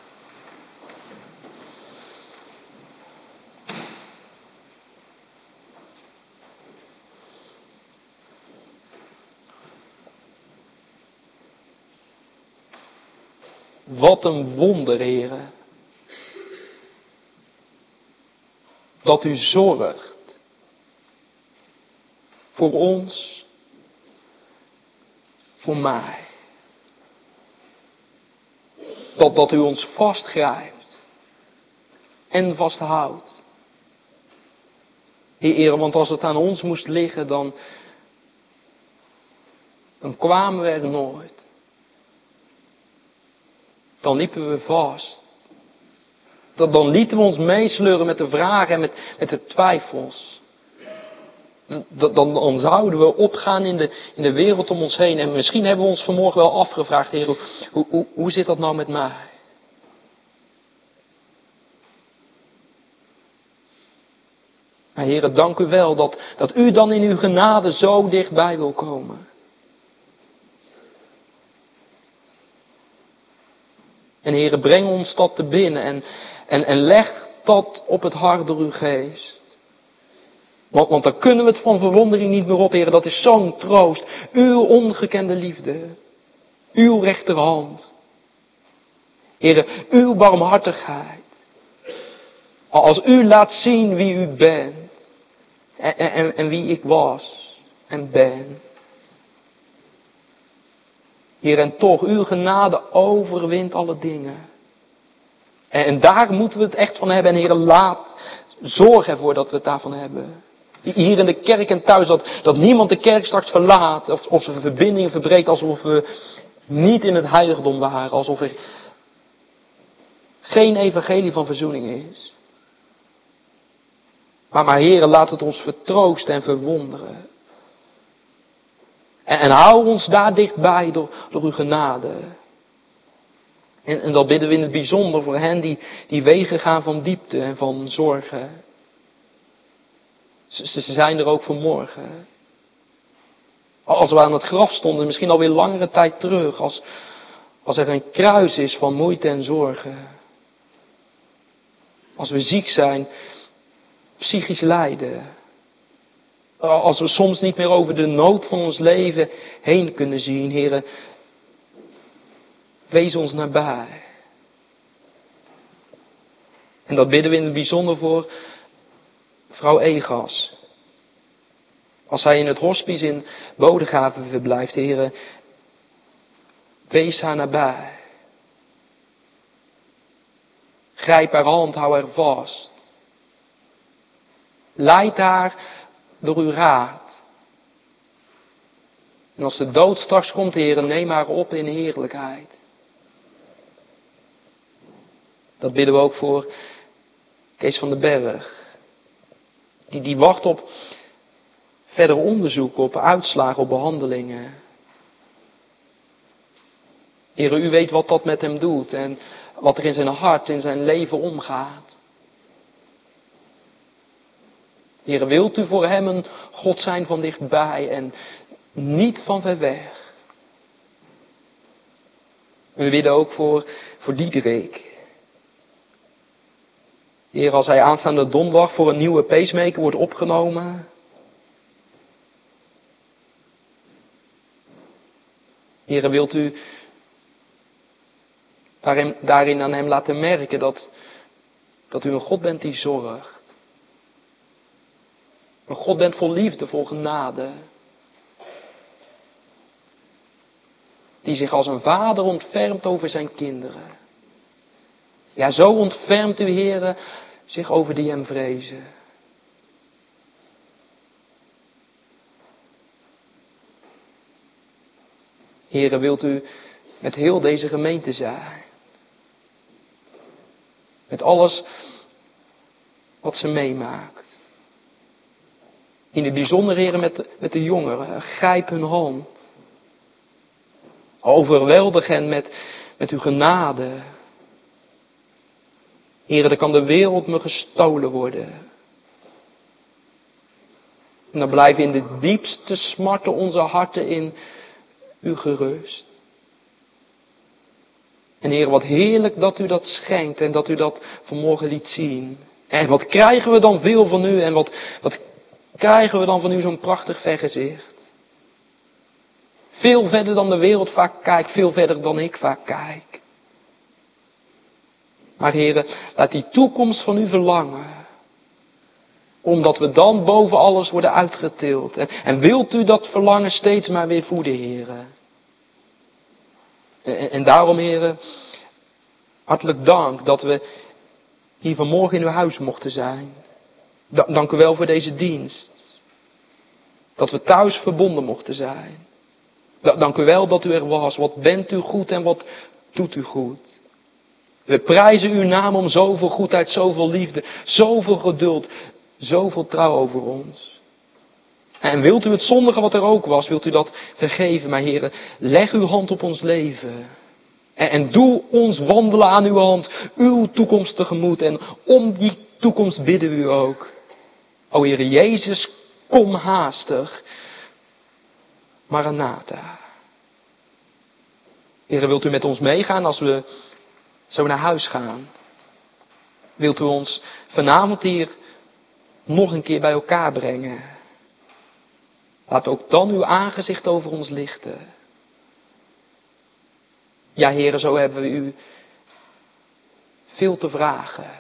S2: Wat een wonder, Heere. Dat u zorgt voor ons, voor mij. Dat u ons vastgrijpt en vasthoudt. Heere, want als het aan ons moest liggen, dan kwamen we er nooit. Dan liepen we vast. Dan lieten we ons meesleuren met de vragen en met de twijfels. Dan zouden we opgaan in de wereld om ons heen. En misschien hebben we ons vanmorgen wel afgevraagd, Heer, hoe zit dat nou met mij? Maar Heer, dank u wel dat u dan in uw genade zo dichtbij wil komen. En Heere, breng ons dat te binnen en leg dat op het hart door uw geest. Want dan kunnen we het van verwondering niet meer op, Heere. Dat is zo'n troost. Uw ongekende liefde. Uw rechterhand. Heere, uw barmhartigheid. Als u laat zien wie u bent. En wie ik was en ben. Heer, en toch, uw genade overwint alle dingen. En daar moeten we het echt van hebben. En Heer, laat zorg ervoor dat we het daarvan hebben. Hier in de kerk en thuis, dat niemand de kerk straks verlaat. Of zijn verbindingen verbreekt, alsof we niet in het heiligdom waren. Alsof er geen evangelie van verzoening is. Maar Heer, laat het ons vertroosten en verwonderen. En hou ons daar dichtbij door uw genade. En dat bidden we in het bijzonder voor hen die wegen gaan van diepte en van zorgen. Ze zijn er ook vanmorgen. Als we aan het graf stonden, misschien alweer langere tijd terug. Als er een kruis is van moeite en zorgen. Als we ziek zijn, psychisch lijden. Als we soms niet meer over de nood van ons leven heen kunnen zien, Heere, wees ons nabij. En dat bidden we in het bijzonder voor vrouw Egas. Als zij in het hospice in Bodegraven verblijft, Heere, wees haar nabij. Grijp haar hand, hou haar vast. Leid haar door uw raad. En als de dood straks komt, Heere, neem haar op in heerlijkheid. Dat bidden we ook voor Kees van den Berg. Die wacht op verder onderzoek, op uitslagen, op behandelingen. Heere, u weet wat dat met hem doet en wat er in zijn hart, in zijn leven omgaat. Heere, wilt u voor hem een God zijn van dichtbij en niet van ver weg. We bidden ook voor Diederik. Heer, als hij aanstaande donderdag voor een nieuwe pacemaker wordt opgenomen. Heer, wilt u daarin aan hem laten merken dat u een God bent die zorgt. Een God bent vol liefde, vol genade. Die zich als een vader ontfermt over zijn kinderen. Ja, zo ontfermt u, Heere, zich over die hem vrezen. Heere, wilt u met heel deze gemeente zijn. Met alles wat ze meemaakt. In het bijzonder, Heere, met de jongeren. Grijp hun hand. Overweldig hen met uw genade. Heere, dan kan de wereld me gestolen worden. En dan blijven in de diepste smarten onze harten in u gerust. En Heer, wat heerlijk dat u dat schenkt en dat u dat vanmorgen liet zien. En wat krijgen we dan veel van u en wat krijgen we dan van u zo'n prachtig vergezicht. Veel verder dan de wereld vaak kijkt, veel verder dan ik vaak kijk. Maar Heer, laat die toekomst van u verlangen. Omdat we dan boven alles worden uitgetild. En wilt u dat verlangen steeds maar weer voeden, Heer. En daarom, Heer, hartelijk dank dat we hier vanmorgen in uw huis mochten zijn. Dank u wel voor deze dienst. Dat we thuis verbonden mochten zijn. Dank u wel dat u er was. Wat bent u goed en wat doet u goed. We prijzen uw naam om zoveel goedheid, zoveel liefde, zoveel geduld, zoveel trouw over ons. En wilt u het zondige wat er ook was, wilt u dat vergeven. Maar Heer, leg uw hand op ons leven. En doe ons wandelen aan uw hand, uw toekomst tegemoet. En om die toekomst bidden we u ook. O Heer Jezus, kom haastig. Maranatha. Heer, wilt u met ons meegaan als we zo naar huis gaan? Wilt u ons vanavond hier nog een keer bij elkaar brengen? Laat ook dan uw aangezicht over ons lichten. Ja, Heer, zo hebben we u veel te vragen.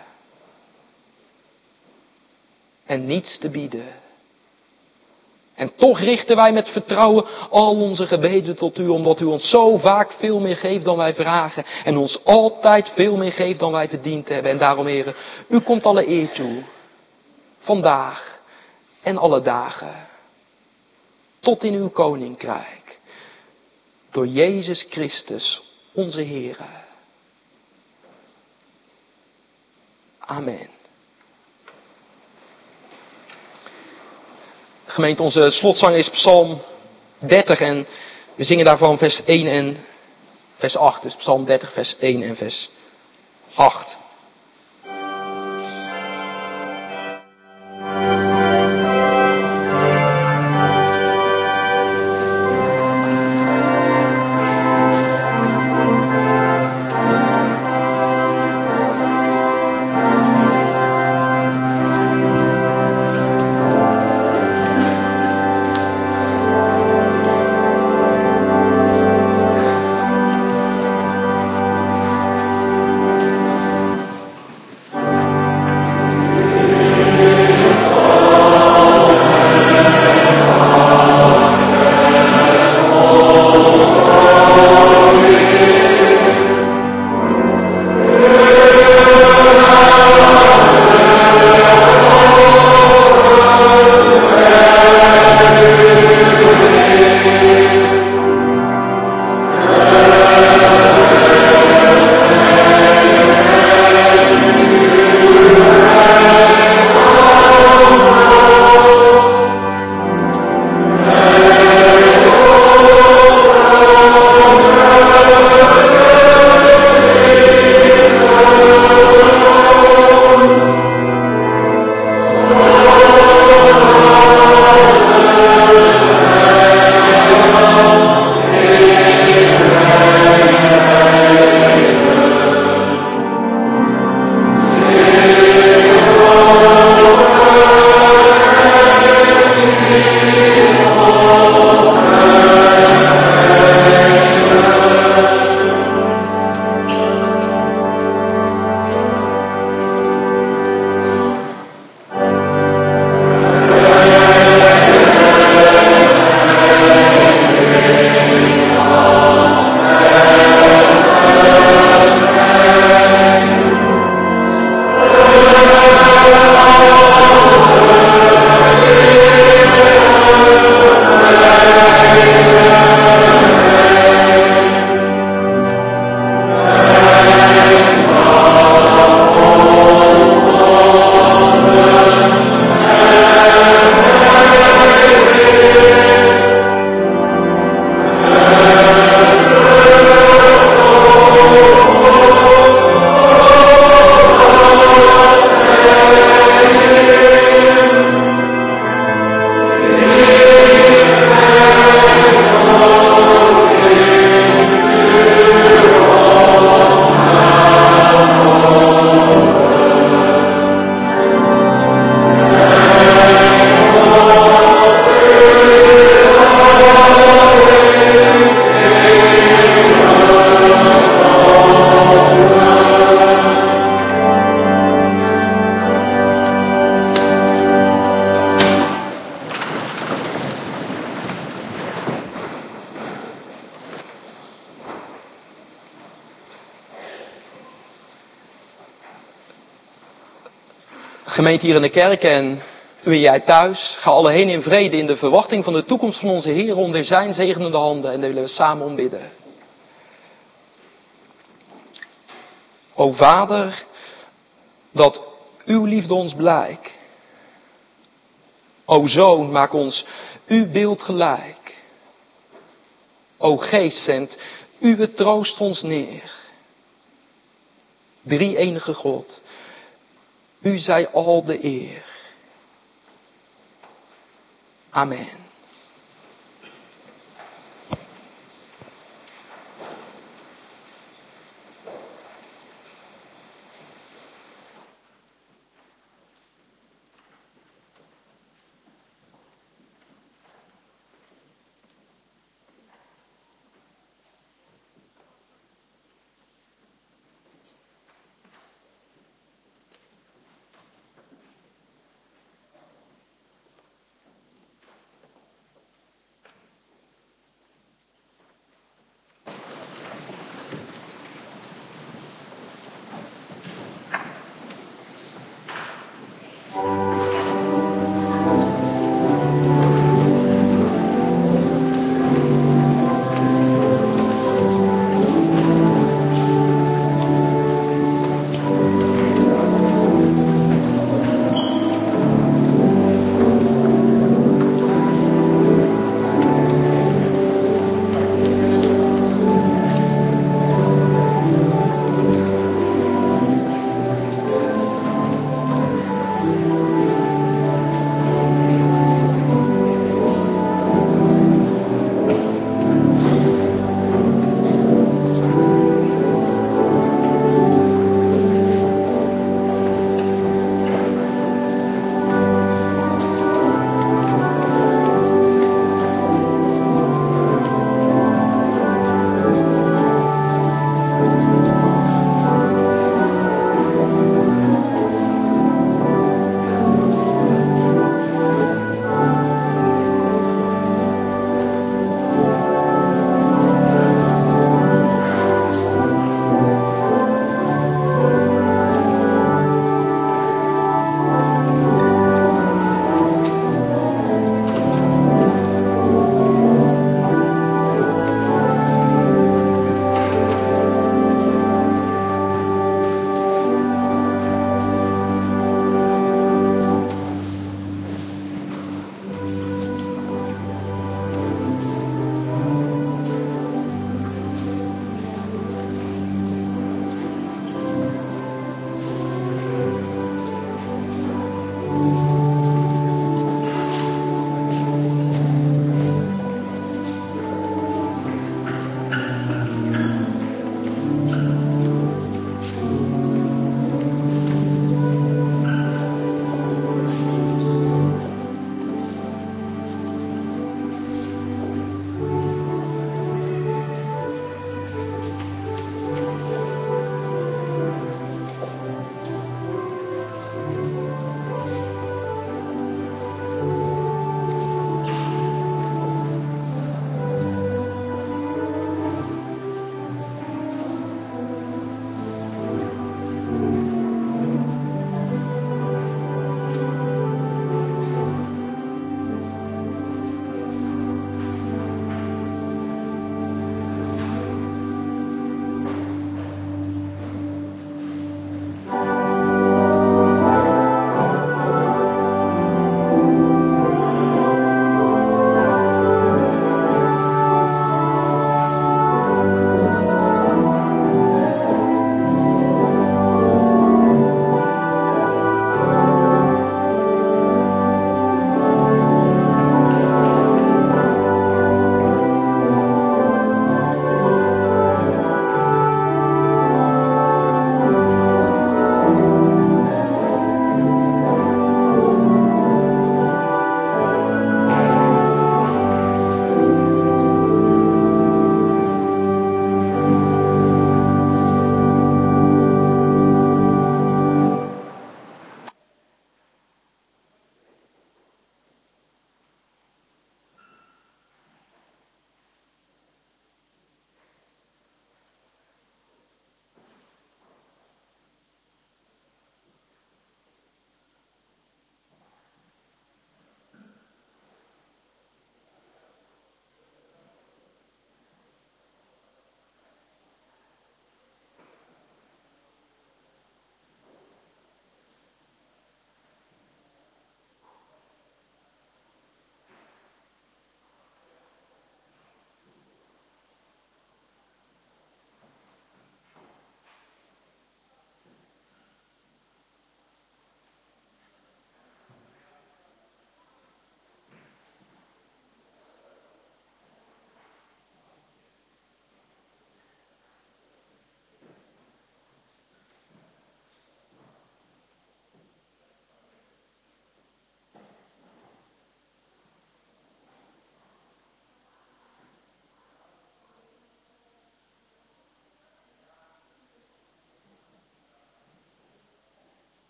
S2: En niets te bieden. En toch richten wij met vertrouwen al onze gebeden tot u, omdat u ons zo vaak veel meer geeft dan wij vragen. En ons altijd veel meer geeft dan wij verdiend hebben. En daarom, Heer, u komt alle eer toe. Vandaag en alle dagen. Tot in uw koninkrijk. Door Jezus Christus, onze Heer. Amen. Gemeente, onze slotzang is Psalm 30 en we zingen daarvan vers 1 en vers 8. Dus Psalm 30 vers 1 en vers 8. Gemeente hier in de kerk en u en jij thuis, ga alle heen in vrede in de verwachting van de toekomst van onze Heer onder zijn zegenende handen. En daar willen we samen om bidden. O Vader, dat uw liefde ons blijk. O Zoon, maak ons uw beeld gelijk. O Geest, zend uw troost ons neer. Drie-enige God, u zij al de eer. Amen.